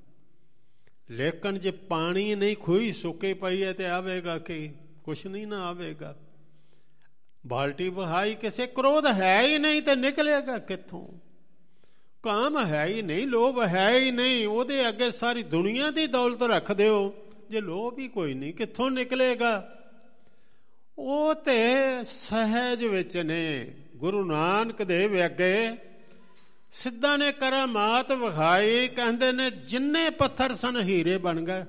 ਲੇਕਿਨ ਜੇ ਪਾਣੀ ਨਹੀਂ, ਖੂਹੀ ਸੁੱਕੀ ਪਈ ਹੈ ਤੇ ਆਵੇਗਾ ਕਿ ਕੁਛ ਨਹੀਂ ਨਾ ਆਵੇਗਾ। ਬਾਲਟੀ ਬਹਾਈ, ਕਿਸੇ ਕ੍ਰੋਧ ਹੈ ਹੀ ਨਹੀਂ ਤੇ ਨਿਕਲੇਗਾ ਕਿੱਥੋਂ? ਕਾਮ ਹੈ ਹੀ ਨਹੀਂ, ਲੋਭ ਹੈ ਹੀ ਨਹੀਂ, ਉਹਦੇ ਅੱਗੇ ਸਾਰੀ ਦੁਨੀਆ ਦੀ ਦੌਲਤ ਰੱਖ ਦਿਓ, ਜੇ ਲੋਭ ਹੀ ਕੋਈ ਨਹੀਂ ਕਿੱਥੋਂ ਨਿਕਲੇਗਾ? ਉਹ ਤੇ ਸਹਿਜ ਵਿੱਚ ਨੇ। ਗੁਰੂ ਨਾਨਕ ਦੇਵ ਅੱਗੇ ਸਿੱਧਾ ਨੇ ਕਰਾਮਾਤ ਵਿਖਾਈ। ਕਹਿੰਦੇ ਨੇ ਜਿੰਨੇ ਪੱਥਰ ਸਨ ਹੀਰੇ ਬਣ ਗਏ।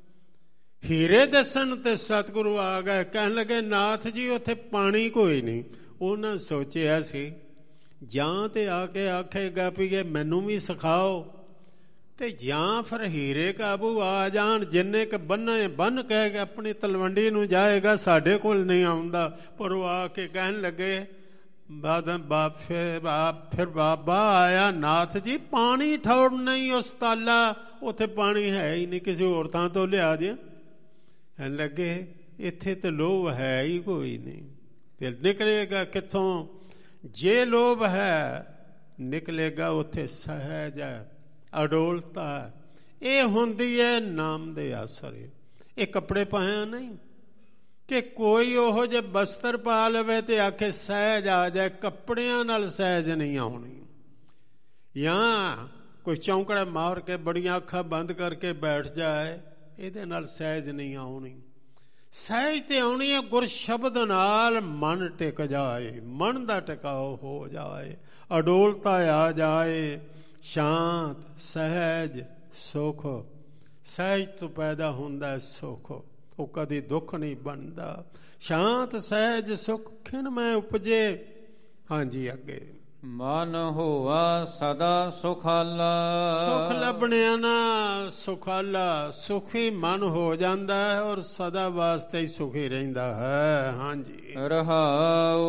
ਹੀਰੇ ਦੱਸਣ ਤੇ ਸਤਿਗੁਰੂ ਆ ਗਏ। ਕਹਿਣ ਲੱਗੇ, ਨਾਥ ਜੀ ਉੱਥੇ ਪਾਣੀ ਕੋਈ ਨਹੀਂ। ਉਹਨਾਂ ਸੋਚਿਆ ਸੀ ਜਾਂ ਤੇ ਆ ਕੇ ਆਖੇਗਾ ਵੀ ਇਹ ਮੈਨੂੰ ਵੀ ਸਿਖਾਓ, ਤੇ ਜਾਂ ਫਿਰ ਹੀਰੇ ਕਾਬੂ ਆ ਜਾਣ, ਜਿੰਨੇ ਕ ਬੰਨ ਕਹਿ ਕੇ ਆਪਣੀ ਤਲਵੰਡੀ ਨੂੰ ਜਾਏਗਾ, ਸਾਡੇ ਕੋਲ ਨਹੀਂ ਆਉਂਦਾ। ਪਰ ਉਹ ਆ ਕੇ ਕਹਿਣ ਲੱਗੇ, ਫਿਰ ਬਾਬਾ ਆਇਆ, ਨਾਥ ਜੀ ਪਾਣੀ ਠੌੜ ਨਹੀਂ ਉਸ ਤਾਲਾ, ਉੱਥੇ ਪਾਣੀ ਹੈ ਹੀ ਨਹੀਂ, ਕਿਸੇ ਹੋਰ ਥਾਂ ਤੋਂ ਲਿਆ ਜੇ। ਕਹਿਣ ਲੱਗੇ ਇੱਥੇ ਤੇ ਲੋਭ ਹੈ ਹੀ ਕੋਈ ਨਹੀਂ, ਤੇ ਨਿਕਲੇਗਾ ਕਿੱਥੋਂ? ਜੇ ਲੋਭ ਹੈ ਨਿਕਲੇਗਾ ਉੱਥੇ ਸਹਿਜ ਹੈ, ਅਡੋਲਤਾ ਹੈ। ਇਹ ਹੁੰਦੀ ਹੈ ਨਾਮ ਦੇ ਆਸਰੇ। ਇਹ ਕੱਪੜੇ ਪਾਇਆ ਨਹੀਂ ਕਿ ਕੋਈ ਉਹੋ ਜਿਹੇ ਬਸਤਰ ਪਾ ਲਵੇ ਤੇ ਆਖੇ ਸਹਿਜ ਆ ਜਾਏ। ਕੱਪੜਿਆਂ ਨਾਲ ਸਹਿਜ ਨਹੀਂ ਆਉਣੀ। ਜਾਂ ਕੋਈ ਚੌਂਕੜਾ ਮਾਰ ਕੇ ਬੜੀਆਂ ਅੱਖਾਂ ਬੰਦ ਕਰਕੇ ਬੈਠ ਜਾਏ, ਇਹਦੇ ਨਾਲ ਸਹਿਜ ਨਹੀਂ ਆਉਣੀ। ਸਹਿਜ ਤੇ ਆਉਣੀ ਹੈ ਗੁਰ ਸ਼ਬਦ ਨਾਲ। ਮਨ ਟਿਕ ਜਾਏ, ਮਨ ਦਾ ਟਿਕਾਓ ਹੋ ਜਾਏ, ਅਡੋਲਤਾ ਆ ਜਾਏ, ਸ਼ਾਂਤ ਸਹਿਜ ਸੁਖ। ਸਹਿਜ ਤੋਂ ਪੈਦਾ ਹੁੰਦਾ ਸੁਖ, ਉਹ ਕਦੇ ਦੁੱਖ ਨਹੀਂ ਬਣਦਾ। ਸ਼ਾਂਤ ਸਹਿਜ ਸੁਖ ਖਿਨ ਮੈਂ ਉਪਜੇ। ਹਾਂਜੀ ਅੱਗੇ। ਮਨ ਹੋਆ ਸਦਾ ਸੁਖਾਲਾ। ਸੁਖ ਲੱਭਣਿਆ ਨਾ ਸੁਖਾਲਾ, ਸੁਖੀ ਮਨ ਹੋ ਜਾਂਦਾ ਹੈ ਔਰ ਸਦਾ ਵਾਸਤੇ ਹੀ ਸੁਖੀ ਰਹਿੰਦਾ ਹੈ। ਹਾਂਜੀ। ਰਹਾਉ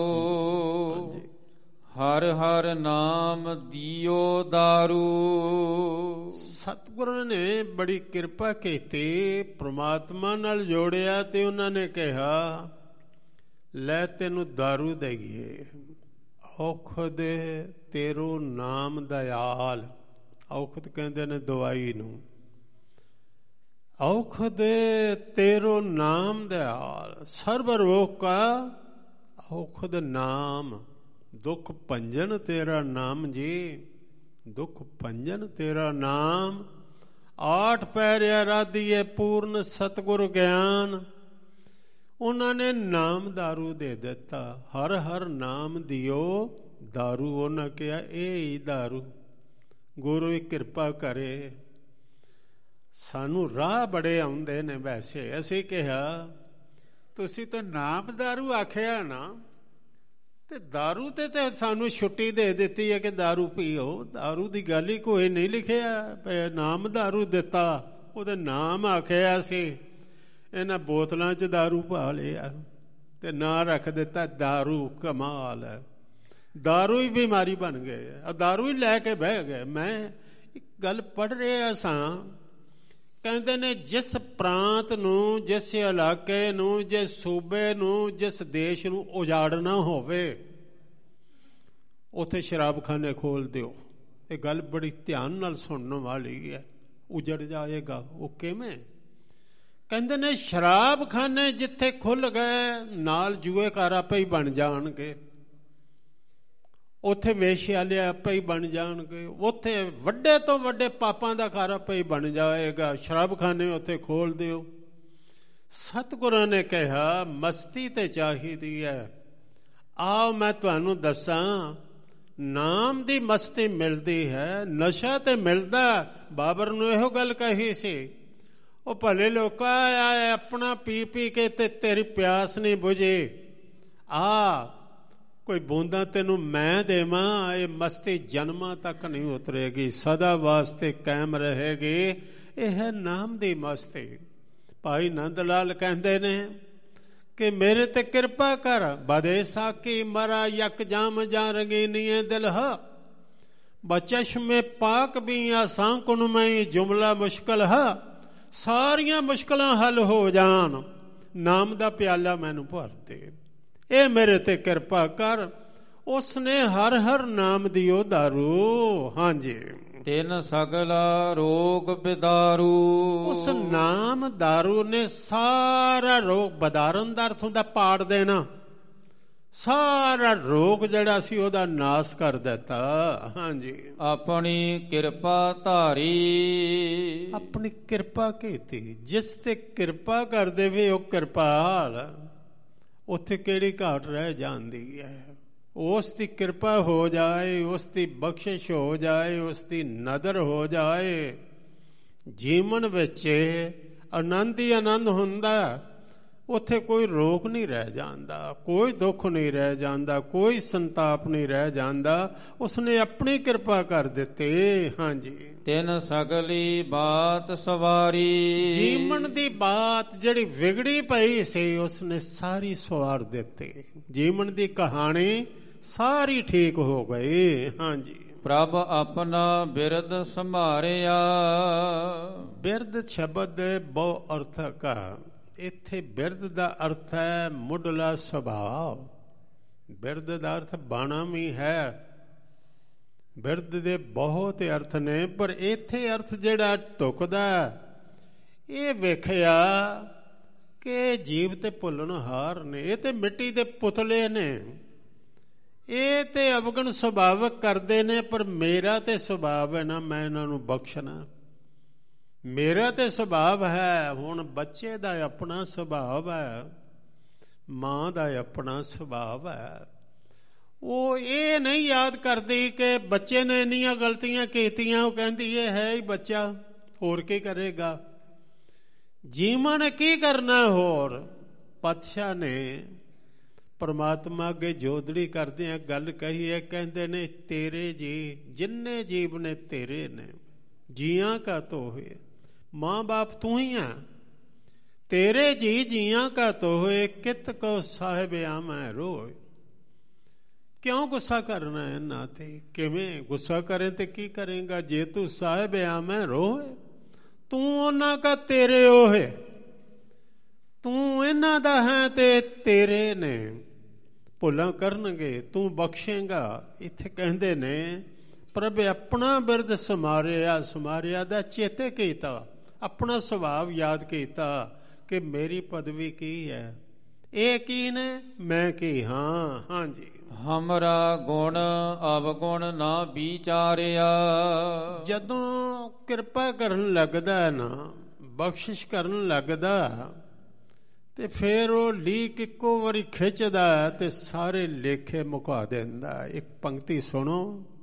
ਹਰ ਹਰ ਨਾਮ ਦਿਓ ਦਾਰੂ। ਸਤਿਗੁਰੂ ਨੇ ਬੜੀ ਕਿਰਪਾ ਕੀਤੀ, ਪ੍ਰਮਾਤਮਾ ਨਾਲ ਜੋੜਿਆ ਤੇ ਉਹਨਾਂ ਨੇ ਕਿਹਾ ਲੈ ਤੈਨੂੰ ਦਾਰੂ ਦੇਈਏ। ਔਖਦ ਤੇਰੋ ਨਾਮ ਦਇਆਲ। ਔਖਦ ਕਹਿੰਦੇ ਨੇ ਦਵਾਈ ਨੂੰ। ਔਖਦ ਤੇਰੋ ਨਾਮ ਦਇਆਲ, ਸਰਬ ਰੋਗ ਕਾ ਔਖਦ ਨਾਮ। ਦੁੱਖ ਭੰਜਨ ਤੇਰਾ ਨਾਮ ਜੀ, ਦੁੱਖ ਭੰਜਨ ਤੇਰਾ ਨਾਮ। ਆਠ ਪੈਰਿਆ ਰਾਧੀਏ ਪੂਰਨ ਸਤਿਗੁਰ ਗਿਆਨ। ਉਹਨਾਂ ਨੇ ਨਾਮ ਦਾਰੂ ਦੇ ਦਿੱਤਾ। ਹਰ ਹਰ ਨਾਮ ਦਿਓ ਦਾਰੂ। ਉਹਨਾਂ ਕਿਹਾ ਇਹ ਹੀ ਦਾਰੂ। ਗੁਰੂ ਹੀ ਕਿਰਪਾ ਕਰੇ। ਸਾਨੂੰ ਰਾਹ ਬੜੇ ਆਉਂਦੇ ਨੇ ਵੈਸੇ। ਅਸੀਂ ਕਿਹਾ ਤੁਸੀਂ ਤਾਂ ਨਾਮ ਦਾਰੂ ਆਖਿਆ ਨਾ, ਤੇ ਦਾਰੂ ਤੇ ਸਾਨੂੰ ਛੁੱਟੀ ਦੇ ਦਿੱਤੀ ਹੈ ਕਿ ਦਾਰੂ ਪੀਓ। ਦਾਰੂ ਦੀ ਗੱਲ ਹੀ ਕੋਈ ਨਹੀਂ ਲਿਖਿਆ, ਨਾਮ ਦਾਰੂ ਦਿੱਤਾ। ਉਹਦੇ ਨਾਮ ਆਖਿਆ ਸੀ। ਇਹਨਾਂ ਬੋਤਲਾਂ 'ਚ ਦਾਰੂ ਪਾ ਲਿਆ ਤੇ ਨਾਂ ਰੱਖ ਦਿੱਤਾ ਦਾਰੂ। ਕਮਾਲ ਹੈ। ਦਾਰੂ ਹੀ ਬਿਮਾਰੀ ਬਣ ਗਏ, ਦਾਰੂ ਹੀ ਲੈ ਕੇ ਬਹਿ ਗਏ। ਮੈਂ ਇੱਕ ਗੱਲ ਪੜ੍ਹ ਰਿਹਾ ਸਾਂ, ਕਹਿੰਦੇ ਨੇ ਜਿਸ ਪ੍ਰਾਂਤ ਨੂੰ, ਜਿਸ ਇਲਾਕੇ ਨੂੰ, ਜਿਸ ਸੂਬੇ ਨੂੰ, ਜਿਸ ਦੇਸ਼ ਨੂੰ ਉਜਾੜਨਾ ਹੋਵੇ ਉੱਥੇ ਸ਼ਰਾਬਖਾਨੇ ਖੋਲ ਦਿਓ। ਇਹ ਗੱਲ ਬੜੀ ਧਿਆਨ ਨਾਲ ਸੁਣਨ ਵਾਲੀ ਹੈ। ਉਜੜ ਜਾਏਗਾ। ਉਹ ਕਿਵੇਂ? ਕਹਿੰਦੇ ਨੇ ਸ਼ਰਾਬਖਾਨੇ ਜਿੱਥੇ ਖੁੱਲ ਗਏ ਨਾਲ ਜੂਏ ਘਰ ਆਪੇ ਹੀ ਬਣ ਜਾਣਗੇ, ਉੱਥੇ ਵੇਸ਼ਿਆਲੇ ਆਪੇ ਹੀ ਬਣ ਜਾਣਗੇ, ਉੱਥੇ ਵੱਡੇ ਤੋਂ ਵੱਡੇ ਪਾਪਾਂ ਦਾ ਘਰ ਆਪੇ ਹੀ ਬਣ ਜਾਏਗਾ। ਸ਼ਰਾਬਖਾਨੇ ਉੱਥੇ ਖੋਲ ਦਿਓ। ਸਤਿਗੁਰਾਂ ਨੇ ਕਿਹਾ ਮਸਤੀ ਤੇ ਚਾਹੀਦੀ ਹੈ। ਆਓ ਮੈਂ ਤੁਹਾਨੂੰ ਦੱਸਾਂ, ਨਾਮ ਦੀ ਮਸਤੀ ਮਿਲਦੀ ਹੈ, ਨਸ਼ਾ ਤੇ ਮਿਲਦਾ। ਬਾਬਰ ਨੂੰ ਇਹੋ ਗੱਲ ਕਹੀ ਸੀ, ਉਹ ਭਲੇ ਲੋਕਾਂ ਆਏ ਆਪਣਾ ਪੀ ਪੀ ਕੇ ਤੇ ਤੇਰੀ ਪਿਆਸ ਨਹੀਂ ਬੁਝੀ। ਆ ਕੋਈ ਬੂੰਦਾਂ ਤੈਨੂੰ ਮੈਂ ਦੇਵਾਂ। ਇਹ ਮਸਤੀ ਜਨਮਾਂ ਤੱਕ ਨਹੀਂ ਉਤਰੇਗੀ, ਸਦਾ ਵਾਸਤੇ ਕਾਇਮ ਰਹੇਗੀ। ਇਹ ਹੈ ਨਾਮ ਦੀ ਮਸਤੀ। ਭਾਈ ਨੰਦ ਲਾਲ ਕਹਿੰਦੇ ਨੇ ਕਿ ਮੇਰੇ ਤੇ ਕਿਰਪਾ ਕਰ। ਬਦੇ ਸਾਕੀ ਮਰਾ ਯਕ ਜਾਮ ਜਾਂ ਰੰਗੀਨੀਏ ਦਿਲ ਹ। ਬਚਸ਼ਮੇ ਪਾਕ ਵੀ ਆਸਾਂ ਕੁਨ ਮੈਂ ਜੁਮਲਾ ਮੁਸ਼ਕਲ ਹੈ। ਸਾਰੀਆਂ ਮੁਸ਼ਕਲਾਂ ਹੱਲ ਹੋ ਜਾਣ, ਨਾਮ ਦਾ ਪਿਆਲਾ ਮੈਨੂੰ ਭਰ ਦੇ। ਇਹ ਮੇਰੇ ਤੇ ਕਿਰਪਾ ਕਰ। ਉਸਨੇ ਹਰ ਹਰ ਨਾਮ ਦਿਓ ਦਾਰੂ। ਹਾਂਜੀ। ਤਿਨ ਸਗਲਾ ਰੋਗ ਬਿਦਾਰੂ। ਉਸ ਨਾਮ ਦਾਰੂ ਨੇ ਸਾਰਾ ਰੋਗ, ਬਦਾਰਨ ਦਾ ਅਰਥ ਹੁੰਦਾ ਪਾੜ ਦੇਣਾ, ਸਾਰਾ ਰੋਗ ਜਿਹੜਾ ਸੀ ਉਹਦਾ ਨਾਸ ਕਰ ਦਿੱਤਾ। ਹਾਂਜੀ। ਆਪਣੀ ਕਿਰਪਾ ਧਾਰੀ। ਆਪਣੀ ਕਿਰਪਾ ਕੀਤੀ। ਜਿਸ ਤੇ ਕਿਰਪਾ ਕਰ ਦੇਵੇ ਉਹ ਕਿਰਪਾਲ। ਉੱਥੇ ਕਿਹੜੀ ਘਾਟ ਰਹਿ ਜਾਂਦੀ ਹੈ? ਉਸ ਦੀ ਕਿਰਪਾ ਹੋ ਜਾਏ, ਉਸ ਦੀ ਬਖਸ਼ਿਸ਼ ਹੋ ਜਾਏ, ਉਸ ਦੀ ਨਦਰ ਹੋ ਜਾਏ, ਜੀਵਨ ਵਿੱਚ ਆਨੰਦ ਹੀ ਆਨੰਦ ਹੁੰਦਾ। ਉੱਥੇ ਕੋਈ ਰੋਗ ਨਹੀਂ ਰਹਿ ਜਾਂਦਾ, ਕੋਈ ਦੁੱਖ ਨਹੀਂ ਰਹਿ ਜਾਂਦਾ, ਕੋਈ ਸੰਤਾਪ ਨਹੀਂ ਰਹਿ ਜਾਂਦਾ। ਉਸਨੇ ਆਪਣੀ ਕਿਰਪਾ ਕਰ ਦਿੱਤੇ। ਹਾਂਜੀ। ਤਿਨ ਸਗਲੀ ਬਾਤ ਸਵਾਰੀ। ਜੀਵਨ ਦੀ ਬਾਤ ਜਿਹੜੀ ਵਿਗੜੀ ਪਈ ਸੀ ਉਸਨੇ ਸਾਰੀ ਸਵਾਰ ਦਿੱਤੀ। ਜੀਵਨ ਦੀ ਕਹਾਣੀ ਸਾਰੀ ਠੀਕ ਹੋ ਗਈ। ਹਾਂਜੀ। ਪ੍ਰਭ ਆਪਣਾ ਬਿਰਦ ਸੰਭਾਰਿਆ। ਬਿਰਦ ਸ਼ਬਦ ਦੇ ਬਹੁ ਅਰਥਕ ਆ। ਇੱਥੇ ਬਿਰਦ ਦਾ ਅਰਥ ਹੈ ਮੁੱਢਲਾ ਸੁਭਾਅ। ਬਿਰਦ ਦਾ ਅਰਥ ਬਾਣਾ ਵੀ ਹੈ। ਬਿਰਦ ਦੇ ਬਹੁਤ ਅਰਥ ਨੇ, ਪਰ ਇੱਥੇ ਅਰਥ ਜਿਹੜਾ ਢੁਕਦਾ ਇਹ ਵੇਖਿਆ ਕਿ ਜੀਵ ਤੇ ਭੁੱਲਣਹਾਰ ਨੇ, ਇਹ ਤੇ ਮਿੱਟੀ ਦੇ ਪੁਤਲੇ ਨੇ, ਇਹ ਤੇ ਅਵਗਣ ਸੁਭਾਵਕ ਕਰਦੇ ਨੇ, ਪਰ ਮੇਰਾ ਤੇ ਸੁਭਾਵ ਹੈ ਨਾ, ਮੈਂ ਇਹਨਾਂ ਨੂੰ ਬਖਸ਼ਣਾ। ਮੇਰਾ ਤੇ ਸੁਭਾਵ ਹੈ। ਹੁਣ ਬੱਚੇ ਦਾ ਆਪਣਾ ਸੁਭਾਵ ਹੈ, ਮਾਂ ਦਾ ਆਪਣਾ ਸੁਭਾਵ ਹੈ। ਉਹ ਇਹ ਨਹੀਂ ਯਾਦ ਕਰਦੀ ਕਿ ਬੱਚੇ ਨੇ ਇੰਨੀਆਂ ਗਲਤੀਆਂ ਕੀਤੀਆਂ, ਉਹ ਕਹਿੰਦੀ ਇਹ ਹੈ ਹੀ ਬੱਚਾ, ਹੋਰ ਕੀ ਕਰੇਗਾ। ਜੀਵਾਂ ਨੇ ਕੀ ਕਰਨਾ ਹੋਰ। ਪਾਤਸ਼ਾਹ ਨੇ ਪਰਮਾਤਮਾ ਅੱਗੇ ਜੋਦੜੀ ਕਰਦੇ ਆ ਗੱਲ ਕਹੀ ਹੈ, ਕਹਿੰਦੇ ਨੇ ਤੇਰੇ ਜੀ ਜਿੰਨੇ ਜੀਵ ਨੇ ਤੇਰੇ ਨੇ, ਜੀਆਂ ਕਾ ਤੋ ਹੋਏ। ਮਾਂ ਬਾਪ ਤੂੰ ਹੀ ਆ, ਤੇਰੇ ਜੀ ਜੀਆਂ ਕਾ ਤੋ ਹੋਏ, ਕਿਤ ਕੋ ਸਾਹਿਬ ਆਮੈ ਰੋਏ। ਕਿਉਂ ਗੁੱਸਾ ਕਰਨਾ ਹੈ ਇਹਨਾਂ ਤੇ। ਕਿਵੇਂ ਗੁੱਸਾ ਕਰੇ ਤੇ ਕੀ ਕਰੇਗਾ। ਜੇ ਤੂੰ ਸਾਹਿਬ ਆਮੈ ਰੋਏ, ਤੂੰ ਉਹਨਾਂ ਕਾ ਤੇਰੇ ਹੋਏ, ਤੂੰ ਇਹਨਾਂ ਦਾ ਹੈ ਤੇ ਤੇਰੇ ਨੇ। ਭੁੱਲਾਂ ਕਰਨਗੇ ਤੂੰ ਬਖਸ਼ੇਗਾ। ਇੱਥੇ ਕਹਿੰਦੇ ਨੇ ਪ੍ਰਭ ਆਪਣਾ ਬਿਰਦ ਸਮਾਰਿਆ। ਸਮਾਰਿਆ ਦਾ ਚੇਤੇ ਕੀਤਾ, ਆਪਣਾ ਸੁਭਾਵ ਯਾਦ ਕੀਤਾ ਕਿ ਮੇਰੀ ਪਦਵੀ ਕੀ ਹੈ, ਇਹ ਕੀ ਨੇ, ਮੈਂ ਕੀ ਹਾਂ। ਹਾਂਜੀ। ਹਮਰਾ ਗੁਣ ਅਵਗੁਣ ਨਾ ਵਿਚਾਰਿਆ। ਜਦੋਂ ਕਿਰਪਾ ਕਰਨ ਲੱਗਦਾ ਨਾ, ਬਖਸ਼ਿਸ਼ ਕਰਨ ਲੱਗਦਾ, ਤੇ ਫਿਰ ਉਹ ਲੀਕ ਇੱਕੋ ਵਾਰੀ ਖਿੱਚਦਾ ਤੇ ਸਾਰੇ ਲੇਖੇ ਮੁਕਾ ਦਿੰਦਾ। ਇੱਕ ਪੰਕਤੀ ਸੁਣੋ।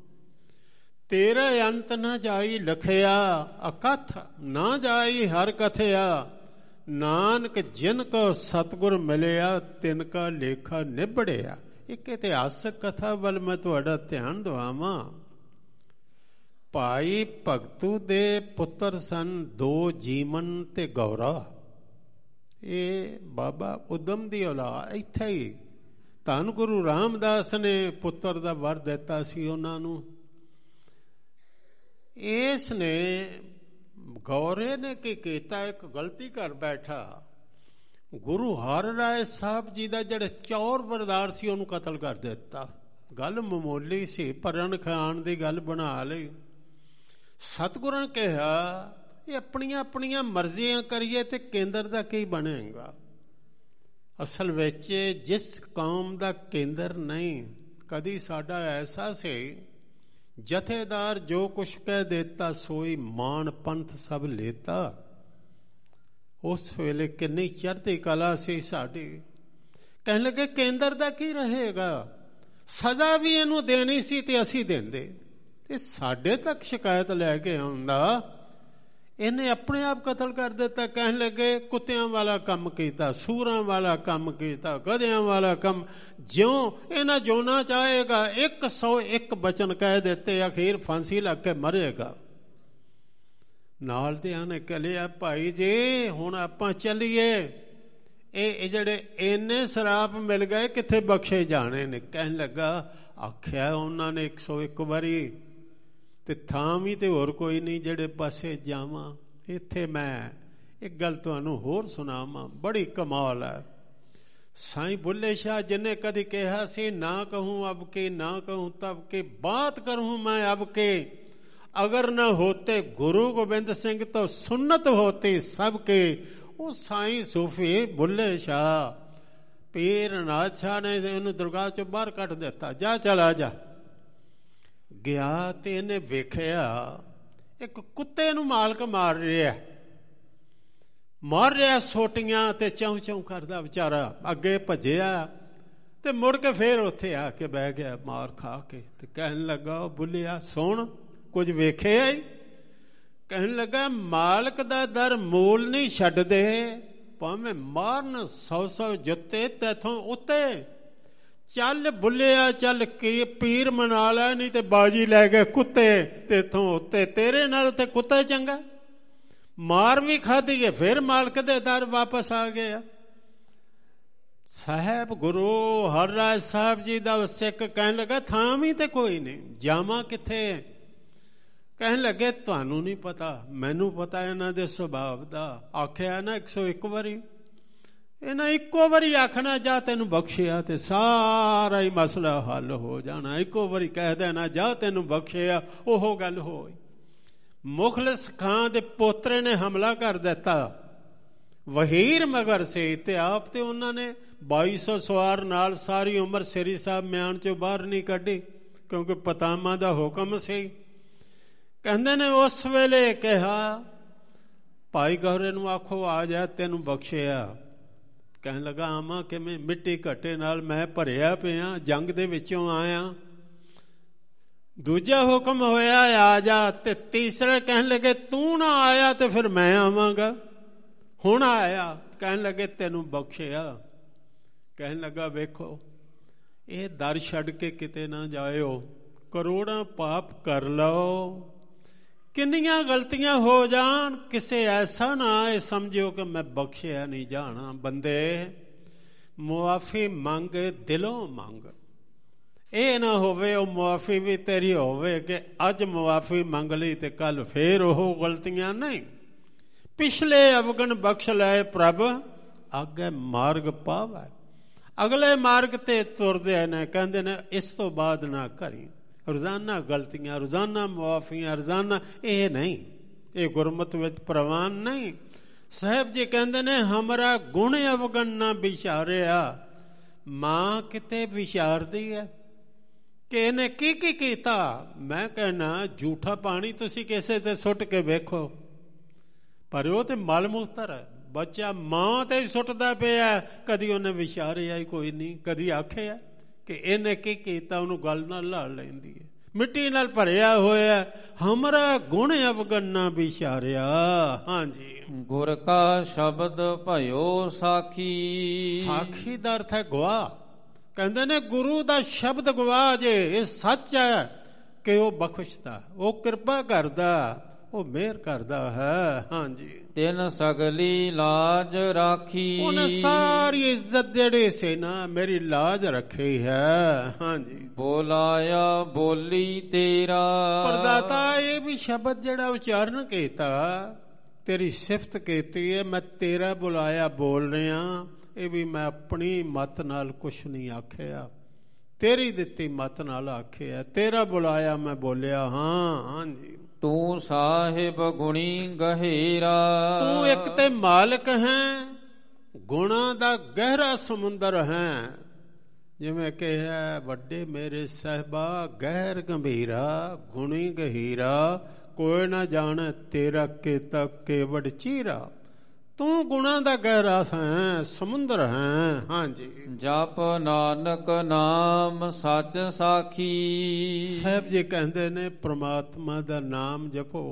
ਤੇਰਾ ਅੰਤ ਨਾ ਜਾਈ ਲਖਿਆ, ਅਕਥ ਨਾ ਜਾਈ ਹਰ ਕਥਿਆ। ਨਾਨਕ ਜਿਨ ਕੋ ਸਤਿਗੁਰ ਮਿਲਿਆ, ਤਿਨ ਕਾ ਲੇਖਾ ਨਿਬੜਿਆ। ਇੱਕ ਇਤਿਹਾਸਕ ਕਥਾ ਵੱਲ ਮੈਂ ਤੁਹਾਡਾ ਧਿਆਨ ਦਵਾਵਾਂ। ਭਾਈ ਭਗਤੂ ਦੇ ਪੁੱਤਰ ਸਨ ਦੋ, ਜੀਵਨ ਤੇ ਗੌਰਾ। ਇਹ ਬਾਬਾ ਉਦਮ ਦੀ ਔਲਾਦ। ਇੱਥੇ ਹੀ ਧੰਨ ਗੁਰੂ ਰਾਮਦਾਸ ਨੇ ਪੁੱਤਰ ਦਾ ਵਰ ਦਿੱਤਾ ਸੀ ਉਹਨਾਂ ਨੂੰ। ਇਸ ਨੇ ਗੌਰੇ ਨੇ ਕੀ ਕੀਤਾ, ਇੱਕ ਗਲਤੀ ਕਰ ਬੈਠਾ। ਗੁਰੂ ਹਰ ਰਾਏ ਸਾਹਿਬ ਜੀ ਦਾ ਜਿਹੜਾ ਚੌਰ ਬਰਦਾਰ ਸੀ ਉਹਨੂੰ ਕਤਲ ਕਰ ਦਿੱਤਾ। ਗੱਲ ਮਾਮੂਲੀ ਸੀ, ਭਰਨ ਖਾਣ ਦੀ ਗੱਲ ਬਣਾ ਲਈ। ਸਤਿਗੁਰਾਂ ਨੇ ਕਿਹਾ ਇਹ ਆਪਣੀਆਂ ਆਪਣੀਆਂ ਮਰਜ਼ੀਆਂ ਕਰੀਏ ਤੇ ਕੇਂਦਰ ਦਾ ਕੀ ਬਣੇਗਾ। ਅਸਲ ਵਿੱਚ ਜਿਸ ਕੌਮ ਦਾ ਕੇਂਦਰ ਨਹੀਂ। ਕਦੀ ਸਾਡਾ ਐਸਾ ਸੀ ਜਥੇਦਾਰ ਜੋ ਕੁਛ ਕਹਿ ਦੇਤਾ ਸੋਈ ਮਾਨ ਪੰਥ ਸਭ ਲੇਤਾ। ਉਸ ਵੇਲੇ ਕਿੰਨੀ ਚੜ੍ਹਦੀ ਕਲਾ ਸੀ ਸਾਡੀ। ਕਹਿਣ ਲੱਗੇ ਕੇਂਦਰ ਦਾ ਕੀ ਰਹੇਗਾ। ਸਜ਼ਾ ਵੀ ਇਹਨੂੰ ਦੇਣੀ ਸੀ ਤੇ ਅਸੀਂ ਦਿੰਦੇ, ਤੇ ਸਾਡੇ ਤੱਕ ਸ਼ਿਕਾਇਤ ਲੈ ਕੇ ਆਉਂਦਾ, ਇਹਨੇ ਆਪਣੇ ਆਪ ਕਤਲ ਕਰ ਦਿੱਤਾ। ਕਹਿਣ ਲੱਗੇ ਕੁੱਤਿਆਂ ਵਾਲਾ ਕੰਮ ਕੀਤਾ, ਸੂਰਾਂ ਵਾਲਾ ਕੰਮ ਕੀਤਾ, ਗਧਿਆਂ ਵਾਲਾ ਕੰਮ। ਜਿਉਂ ਇਹਨਾਂ ਜੋਨਾ ਚਾਹੇਗਾ 101 ਬਚਨ ਕਹਿ ਦਿੱਤੇ, ਅਖੀਰ ਫਾਂਸੀ ਲੱਗ ਕੇ ਮਰੇਗਾ। ਨਾਲ ਦਿਆਂ ਨੇ ਕਹਿਆ ਭਾਈ ਜੀ ਹੁਣ ਆਪਾਂ ਚੱਲੀਏ, ਇਹ ਜਿਹੜੇ ਇੰਨੇ ਸ਼ਰਾਪ ਮਿਲ ਗਏ ਕਿੱਥੇ ਬਖਸ਼ੇ ਜਾਣੇ ਨੇ। ਕਹਿਣ ਲੱਗਾ ਆਖਿਆ ਉਹਨਾਂ ਨੇ 101 ਵਾਰੀ, ਤੇ ਥਾਂ ਵੀ ਤੇ ਹੋਰ ਕੋਈ ਨਹੀਂ ਜਿਹੜੇ ਪਾਸੇ ਜਾਵਾਂ। ਇੱਥੇ ਮੈਂ ਇੱਕ ਗੱਲ ਤੁਹਾਨੂੰ ਹੋਰ ਸੁਣਾਵਾਂ, ਬੜੀ ਕਮਾਲ ਹੈ। ਸਾਈਂ ਬੁੱਲੇ ਸ਼ਾਹ ਜਿਨੇ ਕਦੀ ਕਿਹਾ ਸੀ ਨਾ ਕਹੂੰ ਅਬ ਕੇ ਨਾ ਕਹੂੰ ਤਬ ਕੇ, ਬਾਤ ਕਰੂੰ ਮੈਂ ਅਬ ਕੇ, ਅਗਰ न होते गुरु गोबिंद सिंह तो सुन्नत होती सबके। ਉਹ ਸਾਈਂ ਸੂਫੀ ਬੁੱਲੇ ਸ਼ਾਹ ਪੀਰ ਨਾਥ ਸ਼ਾਹ ਨੇ ਇਹਨੂੰ ਦਰਗਾਹ ਚੋਂ ਬਾਹਰ ਕੱਢ ਦਿੱਤਾ, ਜਾ ਚਲਾ ਜਾ। ਗਿਆ ਤੇ ਇਹਨੇ ਵੇਖਿਆ ਇੱਕ ਕੁੱਤੇ ਨੂੰ ਮਾਲਕ ਮਾਰ ਰਿਹਾ ਸੋਟੀਆਂ ਤੇ ਚੌਂ ਚੌਂ ਕਰਦਾ ਵਿਚਾਰਾ। ਅੱਗੇ ਭੱਜਿਆ ਤੇ ਮੁੜ ਕੇ ਫੇਰ ਉੱਥੇ ਆ ਕੇ ਬਹਿ ਗਿਆ ਮਾਰ ਖਾ ਕੇ। ਤੇ ਕਹਿਣ ਲੱਗਾ ਬੁੱਲਿਆ ਸੁਣ ਕੁਝ ਵੇਖਿਆ ਹੀ। ਕਹਿਣ ਲੱਗਾ ਮਾਲਕ ਦਾ ਦਰ ਮੂਲ ਨਹੀਂ ਛੱਡਦੇ, ਭਾਵੇਂ ਮਾਰਨ 100 ਜੁੱਤੇ ਤੈਥੋਂ ਉੱਤੇ। ਚੱਲ ਬੁੱਲਿਆ ਚੱਲ ਕੇ ਪੀਰ ਮਨਾ ਲੈ, ਨਹੀਂ ਤੇ ਬਾਜੀ ਲੈ ਗਏ ਕੁੱਤੇ ਤੇਥੋਂ ਉੱਤੇ। ਤੇਰੇ ਨਾਲ ਤੇ ਕੁੱਤਾ ਚੰਗਾ। ਮਾਰ ਵੀ ਖਾਧੀ ਹੈ, ਫਿਰ ਮਾਲਕ ਦੇ ਦਰ ਵਾਪਸ ਆ ਗਿਆ। ਸਾਹਿਬ ਗੁਰੂ ਹਰਿਰਾਜ ਸਾਹਿਬ ਜੀ ਦਾ ਸਿੱਖ ਕਹਿਣ ਲੱਗਾ ਥਾਂ ਵੀ ਤੇ ਕੋਈ ਨਹੀਂ, ਜਾਵਾਂ ਕਿੱਥੇ? ਕਹਿਣ ਲੱਗੇ ਤੁਹਾਨੂੰ ਨਹੀਂ ਪਤਾ, ਮੈਨੂੰ ਪਤਾ ਇਹਨਾਂ ਦੇ ਸੁਭਾਅ ਦਾ। ਆਖਿਆ ਨਾ 101 ਵਾਰੀ, ਇਹਨਾਂ ਇੱਕੋ ਵਾਰੀ ਆਖਣਾ ਜਾ ਤੈਨੂੰ ਬਖਸ਼ਿਆ ਤੇ ਸਾਰਾ ਹੀ ਮਸਲਾ ਹੱਲ ਹੋ ਜਾਣਾ। ਇੱਕੋ ਵਾਰੀ ਕਹਿ ਦੇਣਾ ਜਾ ਤੈਨੂੰ ਬਖਸ਼ਿਆ, ਉਹ ਗੱਲ ਹੋਈ। ਮੁਖਲਿਸ ਖਾਂ ਦੇ ਪੋਤਰੇ ਨੇ ਹਮਲਾ ਕਰ ਦਿੱਤਾ, ਵਹੀਰ ਮਗਰ ਸੀ ਤੇ ਆਪ ਤੇ ਉਹਨਾਂ ਨੇ 2200 ਸਵਾਰ ਨਾਲ ਸਾਰੀ ਉਮਰ ਸ੍ਰੀ ਸਾਹਿਬ ਮਿਆਨ ਚੋਂ ਬਾਹਰ ਨਹੀਂ ਕੱਢੀ, ਕਿਉਂਕਿ ਪਤਾਮਾ ਦਾ ਹੁਕਮ ਸੀ। ਕਹਿੰਦੇ ਨੇ ਉਸ ਵੇਲੇ ਕਿਹਾ ਭਾਈ ਗੌਰੇ ਨੂੰ ਆਖੋ ਆ ਜਾ ਤੈਨੂੰ ਬਖਸ਼ਿਆ। ਕਹਿਣ ਲੱਗਾ ਆਵਾਂ ਕਿਵੇਂ, ਮਿੱਟੀ ਘੱਟੇ ਨਾਲ ਮੈਂ ਭਰਿਆ ਪਿਆ, ਜੰਗ ਦੇ ਵਿੱਚੋਂ ਆਇਆ। ਦੂਜਾ ਹੁਕਮ ਹੋਇਆ ਆ ਜਾ, ਤੇ ਤੀਸਰੇ ਕਹਿਣ ਲੱਗੇ ਤੂੰ ਨਾ ਆਇਆ ਤੇ ਫਿਰ ਮੈਂ ਆਵਾਂਗਾ। ਹੁਣ ਆਇਆ, ਕਹਿਣ ਲੱਗੇ ਤੈਨੂੰ ਬਖਸ਼ਿਆ। ਕਹਿਣ ਲੱਗਾ ਵੇਖੋ ਇਹ ਦਰ ਛੱਡ ਕੇ ਕਿਤੇ ਨਾ ਜਾਇਓ, ਕਰੋੜਾਂ ਪਾਪ ਕਰ ਲਓ, ਕਿੰਨੀਆਂ ਗਲਤੀਆਂ ਹੋ ਜਾਣ, ਕਿਸੇ ਐਸਾ ਨਾ ਇਹ ਸਮਝਿਓ ਕਿ ਮੈਂ ਬਖਸ਼ਿਆ ਨਹੀਂ ਜਾਣਾ। ਬੰਦੇ ਮੁਆਫੀ ਮੰਗ, ਦਿਲੋਂ ਮੰਗ। ਇਹ ਨਾ ਹੋਵੇ ਉਹ ਮੁਆਫੀ ਵੀ ਤੇਰੀ ਹੋਵੇ ਕਿ ਅੱਜ ਮੁਆਫੀ ਮੰਗ ਲਈ ਤੇ ਕੱਲ ਫੇਰ ਉਹ ਗਲਤੀਆਂ ਨਹੀਂ। ਪਿਛਲੇ ਅਵਗਣ ਬਖਸ਼ ਲਏ ਪ੍ਰਭ, ਅੱਗੇ ਮਾਰਗ ਪਾਵੈ। ਅਗਲੇ ਮਾਰਗ ਤੇ ਤੁਰਦੇ ਨੇ, ਕਹਿੰਦੇ ਨੇ ਇਸ ਤੋਂ ਬਾਅਦ ਨਾ ਕਰੀ। ਰੋਜ਼ਾਨਾ ਗਲਤੀਆਂ, ਰੋਜ਼ਾਨਾ ਮੁਆਫੀਆਂ, ਰੋਜ਼ਾਨਾ ਇਹ ਨਹੀਂ, ਇਹ ਗੁਰਮਤਿ ਵਿੱਚ ਪ੍ਰਵਾਨ ਨਹੀਂ। ਸਾਹਿਬ ਜੀ ਕਹਿੰਦੇ ਨੇ ਹਮਾਰਾ ਗੁਣ ਅਵਗਣ ਨਾ ਵਿਚਾਰਿਆ। ਮਾਂ ਕਿਤੇ ਵਿਚਾਰਦੀ ਹੈ ਕਿ ਇਹਨੇ ਕੀ ਕੀ ਕੀਤਾ। ਮੈਂ ਕਹਿਣਾ ਝੂਠਾ ਪਾਣੀ ਤੁਸੀਂ ਕਿਸੇ ਤੇ ਸੁੱਟ ਕੇ ਵੇਖੋ, ਪਰ ਉਹ ਤੇ ਮਲ ਮੂਤਰ ਹੈ। ਬੱਚਾ ਮਾਂ ਤੇ ਸੁੱਟਦਾ ਪਿਆ, ਕਦੀ ਉਹਨੇ ਵਿਚਾਰਿਆ ਹੀ ਕੋਈ ਨਹੀਂ, ਕਦੀ ਆਖਿਆ ਕਿ ਇਹਨੇ ਕੀ ਕੀਤਾ। ਉਹਨੂੰ ਗੱਲ ਨਾਲ ਲਾ ਲੈਂਦੀ ਹੈ, ਮਿੱਟੀ ਨਾਲ ਭਰਿਆ ਹੋਇਆ। ਹਮਾਰਾ ਗੁਣ ਅਵਗਣ ਨਾ ਵਿਚਾਰਿਆ। ਹਾਂਜੀ, ਗੁਰ ਕਾ ਸ਼ਬਦ ਭਇਓ ਸਾਖੀ। ਸਾਖੀ ਦਾ ਅਰਥ ਹੈ ਗਵਾਹ। ਕਹਿੰਦੇ ਨੇ ਗੁਰੂ ਦਾ ਸ਼ਬਦ ਗਵਾਹ ਜੇ, ਇਹ ਸੱਚ ਹੈ ਕਿ ਉਹ ਬਖਸ਼ਦਾ, ਉਹ ਕਿਰਪਾ ਕਰਦਾ, ਉਹ ਮਿਹਰ ਕਰਦਾ ਹੈ। ਹਾਂਜੀ, ਤਿਨ ਸਗਲੀ ਲਾਜ ਰਾਖੀ। ਉਹਨੇ ਸਾਰੀ ਇੱਜ਼ਤ ਜਿਹੜੀ ਸੀ ਨਾ ਮੇਰੀ ਲਾਜ ਰੱਖੀ ਹੈ। ਹਾਂਜੀ, ਬੋਲਾਇਆ ਬੋਲੀ ਤੇਰਾ। ਪ੍ਰਦਾਤਾ ਇਹ ਵੀ ਸ਼ਬਦ ਜਿਹੜਾ ਉਚਾਰਨ ਕੀਤਾ, ਤੇਰੀ ਸਿਫਤ ਕੀਤੀ ਹੈ। ਮੈਂ ਤੇਰਾ ਬੁਲਾਇਆ ਬੋਲ ਰਿਹਾ, ਇਹ ਵੀ ਮੈਂ ਆਪਣੀ ਮੱਤ ਨਾਲ ਕੁਛ ਨਹੀਂ ਆਖਿਆ, ਤੇਰੀ ਦਿੱਤੀ ਮੱਤ ਨਾਲ ਆਖਿਆ। ਤੇਰਾ ਬੁਲਾਇਆ ਮੈਂ ਬੋਲਿਆ। ਹਾਂ, ਹਾਂਜੀ, ਤੂੰ ਸਾਹਿਬ ਗੁਣੀ ਗਹਿਰਾ। ਤੂੰ ਇੱਕ ਤੇ ਮਾਲਕ ਹੈ, ਗੁਣਾਂ ਦਾ ਗਹਿਰਾ ਸਮੁੰਦਰ ਹੈ। ਜਿਵੇਂ ਕਿਹਾ ਵੱਡੇ ਮੇਰੇ ਸਾਹਿਬਾ ਗਹਿਰ ਗੰਭੀਰਾ, ਗੁਣੀ ਗਹੀਰਾ, ਕੋਈ ਨਾ ਜਾਣੇ ਤੇਰਾ ਕੀਤਾ ਕੇਵੜ ਚੀਰਾ। ਤੂੰ ਗੁਣਾਂ ਦਾ ਗਹਿਰਾ ਹੈ, ਸਮੁੰਦਰ ਹੈ। ਹਾਂਜੀ, ਜਪ ਨਾਨਕ ਨਾਮ ਸੱਚ ਸਾਖੀ। ਸਾਹਿਬ ਜੀ ਕਹਿੰਦੇ ਨੇ ਪ੍ਰਮਾਤਮਾ ਦਾ ਨਾਮ ਜਪੋ।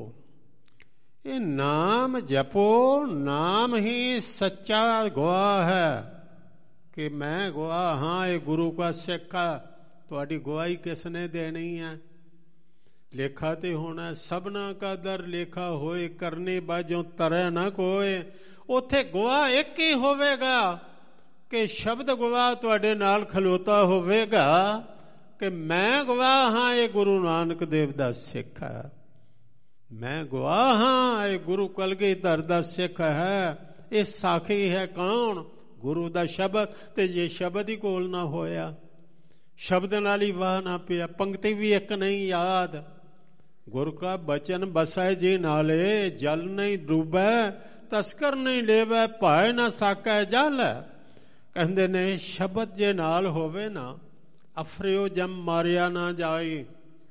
ਇਹ ਨਾਮ ਜਪੋ, ਨਾਮ ਹੀ ਸੱਚਾ ਗਵਾਹ ਹੈ ਕਿ ਮੈਂ ਗਵਾਹ ਹਾਂ, ਇਹ ਗੁਰੂ ਕਾ ਸਿੱਖ ਆ। ਤੁਹਾਡੀ ਗਵਾਹੀ ਕਿਸ ਨੇ ਦੇਣੀ ਹੈ? ਲੇਖਾ ਤੇ ਹੋਣਾ। ਸਭਨਾ ਕਾ ਦਰ ਲੇਖਾ ਹੋਏ, ਕਰਨੇ ਬਾਝੋਂ ਤਰੈ ਨਾ ਕੋਏ। ਉੱਥੇ ਗਵਾਹ ਇੱਕ ਹੀ ਹੋਵੇਗਾ ਕਿ ਸ਼ਬਦ ਗਵਾਹ ਤੁਹਾਡੇ ਨਾਲ ਖਲੋਤਾ ਹੋਵੇਗਾ ਕਿ ਮੈਂ ਗਵਾਹ ਹਾਂ, ਇਹ ਗੁਰੂ ਨਾਨਕ ਦੇਵ ਦਾ ਸਿੱਖ ਹੈ। ਮੈਂ ਗਵਾਹ ਹਾਂ, ਇਹ ਗੁਰੂ ਕਲਗੀਧਰ ਦਾ ਸਿੱਖ ਹੈ। ਇਹ ਸਾਖੀ ਹੈ ਕੌਣ? ਗੁਰੂ ਦਾ ਸ਼ਬਦ। ਤੇ ਜੇ ਸ਼ਬਦ ਹੀ ਕੋਲ ਨਾ ਹੋਇਆ, ਸ਼ਬਦ ਨਾਲ ਹੀ ਵਾਹ ਨਾ ਪਿਆ, ਪੰਕਤੀ ਵੀ ਇੱਕ ਨਹੀਂ ਯਾਦ। ਗੁਰ ਕਾ ਬਚਨ ਬਸੈ ਜੀ ਨਾਲੇ, ਜਲ ਨਹੀਂ ਡੂਬੈ ਤਸਕਰ ਨਹੀਂ ਲੇਵੈ, ਭਾਏ ਨਾ ਸਾਕੈ ਜਲ। ਕਹਿੰਦੇ ਨੇ ਸ਼ਬਦ ਜੇ ਨਾਲ ਹੋਵੇ ਨਾ, ਅਫਰਿਓ ਜਮ ਮਾਰਿਆ ਨਾ ਜਾਈ।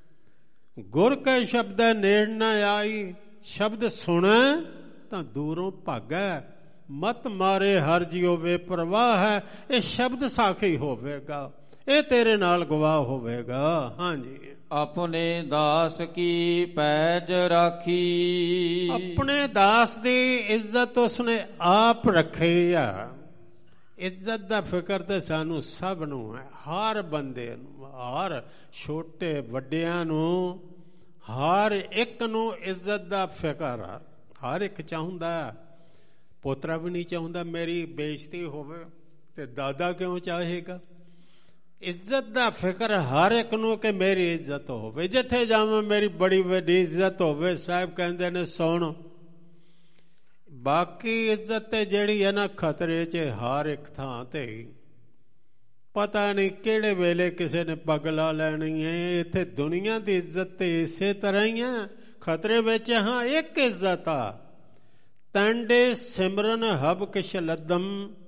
ਗੁਰ ਕੈ ਸ਼ਬਦ ਨੇੜ ਨਾ ਆਈ। ਸ਼ਬਦ ਸੁਣੈ ਤਾਂ ਦੂਰੋਂ ਭਾਗੈ, ਮਤ ਮਾਰੇ ਹਰ ਜਿਉ ਵੇ ਪ੍ਰਵਾਹ ਹੈ। ਇਹ ਸ਼ਬਦ ਸਾਖੀ ਹੋਵੇਗਾ, ਇਹ ਤੇਰੇ ਨਾਲ ਗਵਾਹ ਹੋਵੇਗਾ। ਹਾਂਜੀ, ਆਪਣੇ ਦਾਸ ਕੀ ਪੈਜ ਰਾਖੀ। ਆਪਣੇ ਦਾਸ ਦੀ ਇੱਜ਼ਤ ਉਸਨੇ ਆਪ ਰੱਖੀ ਆ। ਇੱਜ਼ਤ ਦਾ ਫਿਕਰ ਤੇ ਸਾਨੂੰ ਸਭ ਨੂੰ ਹੈ, ਹਰ ਬੰਦੇ ਨੂੰ, ਹਰ ਛੋਟੇ ਵੱਡਿਆਂ ਨੂੰ, ਹਰ ਇੱਕ ਨੂੰ ਇੱਜ਼ਤ ਦਾ ਫਿਕਰ ਆ। ਹਰ ਇੱਕ ਚਾਹੁੰਦਾ, ਪੋਤਰਾ ਵੀ ਨਹੀਂ ਚਾਹੁੰਦਾ ਮੇਰੀ ਬੇਇੱਜ਼ਤੀ ਹੋਵੇ, ਤੇ ਦਾਦਾ ਕਿਉਂ ਚਾਹੇਗਾ? ਇੱਜ਼ਤ ਦਾ ਫਿਕਰ ਹਰ ਇੱਕ ਨੂੰ ਕਿ ਮੇਰੀ ਇੱਜ਼ਤ ਹੋਵੇ, ਜਿੱਥੇ ਜਾਵਾਂ ਮੇਰੀ ਬੜੀ ਵੱਡੀ ਇੱਜ਼ਤ ਹੋਵੇ। ਸਾਹਿਬ ਕਹਿੰਦੇ ਨੇ ਸੁਣ, ਬਾਕੀ ਇੱਜ਼ਤ ਤੇ ਜਿਹੜੀ ਹੈ ਨਾ ਖਤਰੇ 'ਚ ਹਰ ਇੱਕ ਥਾਂ ਤੇ। ਪਤਾ ਨਹੀਂ ਕਿਹੜੇ ਵੇਲੇ ਕਿਸੇ ਨੇ ਪੱਗ ਲਾ ਲੈਣੀ ਹੈ। ਇੱਥੇ ਦੁਨੀਆ ਦੀ ਇੱਜ਼ਤ ਤੇ ਇਸੇ ਤਰ੍ਹਾਂ ਹੀ ਆ, ਖਤਰੇ ਵਿੱਚ। ਹਾਂ, ਇੱਕ ਇੱਜ਼ਤ ਆ, ਤੰਡੇ ਸਿਮਰਨ ਹਬ ਕਿਛ ਲੱਦਮ,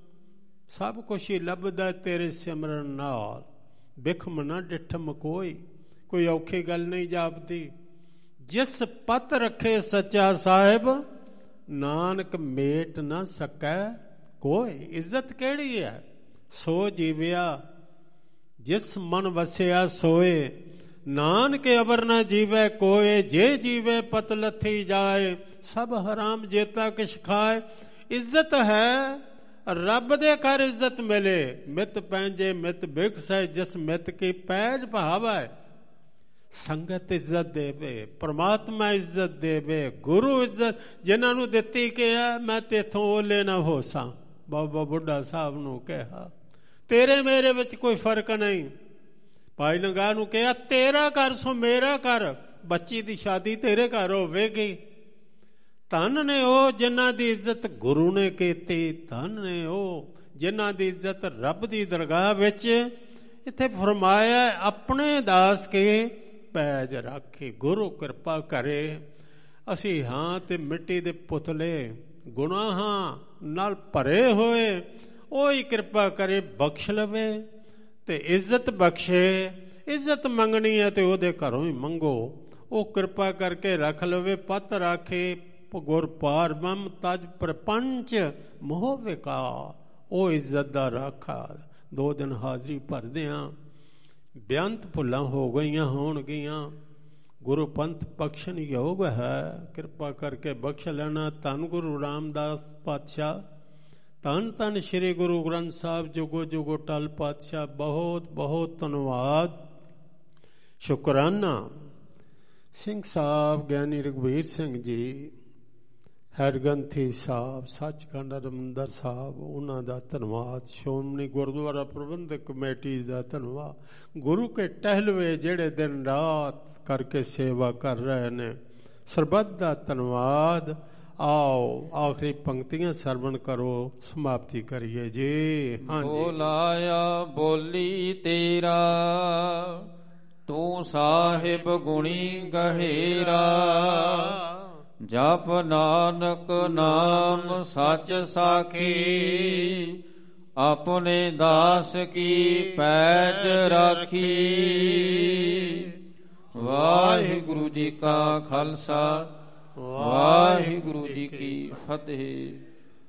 ਸਭ ਕੁਛ ਹੀ ਲੱਭਦਾ ਤੇਰੇ ਸਿਮਰਨ ਨਾਲ। ਬਿਖਮ ਨਾ ਡਿਠਮ ਕੋਈ ਔਖੀ ਗੱਲ ਨਹੀਂ ਜਾਪਦੀ। ਜਿਸ ਪਤ ਰੱਖੇ ਸੱਚਾ ਸਾਹਿਬ, ਨਾਨਕ ਮੇਟ ਨਾ ਸਕੈ ਕੋਈ। ਇੱਜ਼ਤ ਕਿਹੜੀ ਹੈ? ਸੋ ਜੀਵਿਆ ਜਿਸ ਮਨ ਵਸਿਆ ਸੋਏ, ਨਾਨਕ ਅਵਰ ਨਾ ਜੀਵੈ ਕੋਏ। ਜੇ ਜੀਵੇ ਪਤ ਲੱਥੀ ਜਾਏ, ਸਭ ਹਰਾਮ ਜੇਤਾ ਕਿਛ ਖਾਏ। ਇੱਜ਼ਤ ਹੈ ਰੱਬ ਦੇ ਘਰ ਇੱਜ਼ਤ ਮਿਲੇ। ਮਿਤ ਪੈਂਜੇ ਮਿਤ ਬਿਖਸੈ, ਜਿਸ ਮਿਤ ਕੀ ਪੈਜ ਭਾਵੈ। ਸੰਗਤ ਇੱਜ਼ਤ ਦੇਵੇ, ਪ੍ਰਮਾਤਮਾ ਇੱਜ਼ਤ ਦੇਵੇ, ਗੁਰੂ ਇੱਜ਼ਤ ਜਿਨ੍ਹਾਂ ਨੂੰ ਦਿੱਤੀ ਕਿਹਾ ਮੈਂ ਤੇਥੋਂ ਓਲੇ ਨਾ ਹੋਸਾਂ। ਬਾਬਾ ਬੁੱਢਾ ਸਾਹਿਬ ਨੂੰ ਕਿਹਾ ਤੇਰੇ ਮੇਰੇ ਵਿੱਚ ਕੋਈ ਫਰਕ ਨਹੀਂ। ਭਾਈ ਲੰਗਾਹ ਨੂੰ ਕਿਹਾ ਤੇਰਾ ਘਰ ਸੋ ਮੇਰਾ ਘਰ, ਬੱਚੀ ਦੀ ਸ਼ਾਦੀ ਤੇਰੇ ਘਰ ਹੋਵੇਗੀ। ਧਨ ਨੇ ਉਹ ਜਿਨ੍ਹਾਂ ਦੀ ਇੱਜ਼ਤ ਗੁਰੂ ਨੇ ਕੀਤੀ, ਧਨ ਨੇ ਉਹ ਜਿਨ੍ਹਾਂ ਦੀ ਇੱਜ਼ਤ ਰੱਬ ਦੀ ਦਰਗਾਹ ਵਿੱਚ। ਇੱਥੇ ਫਰਮਾਇਆ ਆਪਣੇ ਦਾਸ ਕੇ ਪੈਜ ਰੱਖੇ, ਗੁਰੂ ਕਿਰਪਾ ਕਰੇ। ਅਸੀਂ ਹਾਂ ਤੇ ਮਿੱਟੀ ਦੇ ਪੁਤਲੇ, ਗੁਨਾਹਾਂ ਨਾਲ ਭਰੇ ਹੋਏ, ਉਹ ਹੀ ਕਿਰਪਾ ਕਰੇ ਬਖਸ਼ ਲਵੇ ਤੇ ਇੱਜ਼ਤ ਬਖਸ਼ੇ। ਇੱਜ਼ਤ ਮੰਗਣੀ ਹੈ ਤੇ ਉਹਦੇ ਘਰੋਂ ਹੀ ਮੰਗੋ, ਉਹ ਕਿਰਪਾ ਕਰਕੇ ਰੱਖ ਲਵੇ। ਪਤ ਰਾਖੇ ਗੁਰ ਪਾਰ ਬ੍ਰਹਮ ਤਜ ਪ੍ਰਪੰਚ ਮੋਹ ਵਿਕਾ, ਉਹ ਇੱਜ਼ਤ ਦਾ ਰਾਖਾ। 2 ਦਿਨ ਹਾਜ਼ਰੀ ਭਰਦਿਆਂ ਬੇਅੰਤ ਭੁੱਲਾਂ ਹੋ ਗਈਆਂ ਹੋਣਗੀਆਂ। ਗੁਰੂ ਪੰਥ ਬਖਸ਼ਣ ਯੋਗ ਹੈ, ਕਿਰਪਾ ਕਰਕੇ ਬਖਸ਼ ਲੈਣਾ। ਧੰਨ ਗੁਰੂ ਰਾਮਦਾਸ ਪਾਤਸ਼ਾਹ, ਧੰਨ ਧੰਨ ਸ਼੍ਰੀ ਗੁਰੂ ਗ੍ਰੰਥ ਸਾਹਿਬ ਜੁਗੋ ਜੁਗੋ ਟਲ ਪਾਤਸ਼ਾਹ। ਬਹੁਤ ਬਹੁਤ ਧੰਨਵਾਦ, ਸ਼ੁਕਰਾਨਾ। ਸਿੰਘ ਸਾਹਿਬ ਗਿਆਨੀ ਰਘਬੀਰ ਸਿੰਘ ਜੀ, ਹੈਡਗੰਥੀ ਸਾਹਿਬ, ਸੱਚਖੰਡ ਹਰਿਮੰਦਰ ਸਾਹਿਬ, ਉਹਨਾਂ ਦਾ ਧੰਨਵਾਦ। ਸ਼੍ਰੋਮਣੀ ਗੁਰਦੁਆਰਾ ਪ੍ਰਬੰਧਕ ਕਮੇਟੀ ਦਾ ਧੰਨਵਾਦ। ਗੁਰੂ ਕੇ ਟਹਿਲਵੇ ਜਿਹੜੇ ਦਿਨ ਰਾਤ ਕਰਕੇ ਸੇਵਾ ਕਰ ਰਹੇ ਨੇ, ਸਰਬੱਤ ਦਾ ਧੰਨਵਾਦ। ਆਓ ਆਖਰੀ ਪੰਕਤੀਆਂ ਸਰਵਣ ਕਰੋ, ਸਮਾਪਤੀ ਕਰੀਏ ਜੀ। ਹਾਂਜੀ। ਬੋਲਾਇਆ ਬੋਲੀ ਤੇਰਾ, ਤੂੰ ਸਾਹਿਬ ਗੁਣੀ ਗਹਿਰਾ। ਜਪ ਨਾਨਕ ਨਾਮ ਸੱਚ ਸਾਖੀ, ਆਪਣੇ ਦਾਸ ਕੀ ਪੈਜ ਰਾਖੀ। ਵਾਹਿਗੁਰੂ ਜੀ ਕਾ ਖਾਲਸਾ, ਵਾਹਿਗੁਰੂ ਜੀ ਕੀ ਫਤਿਹ।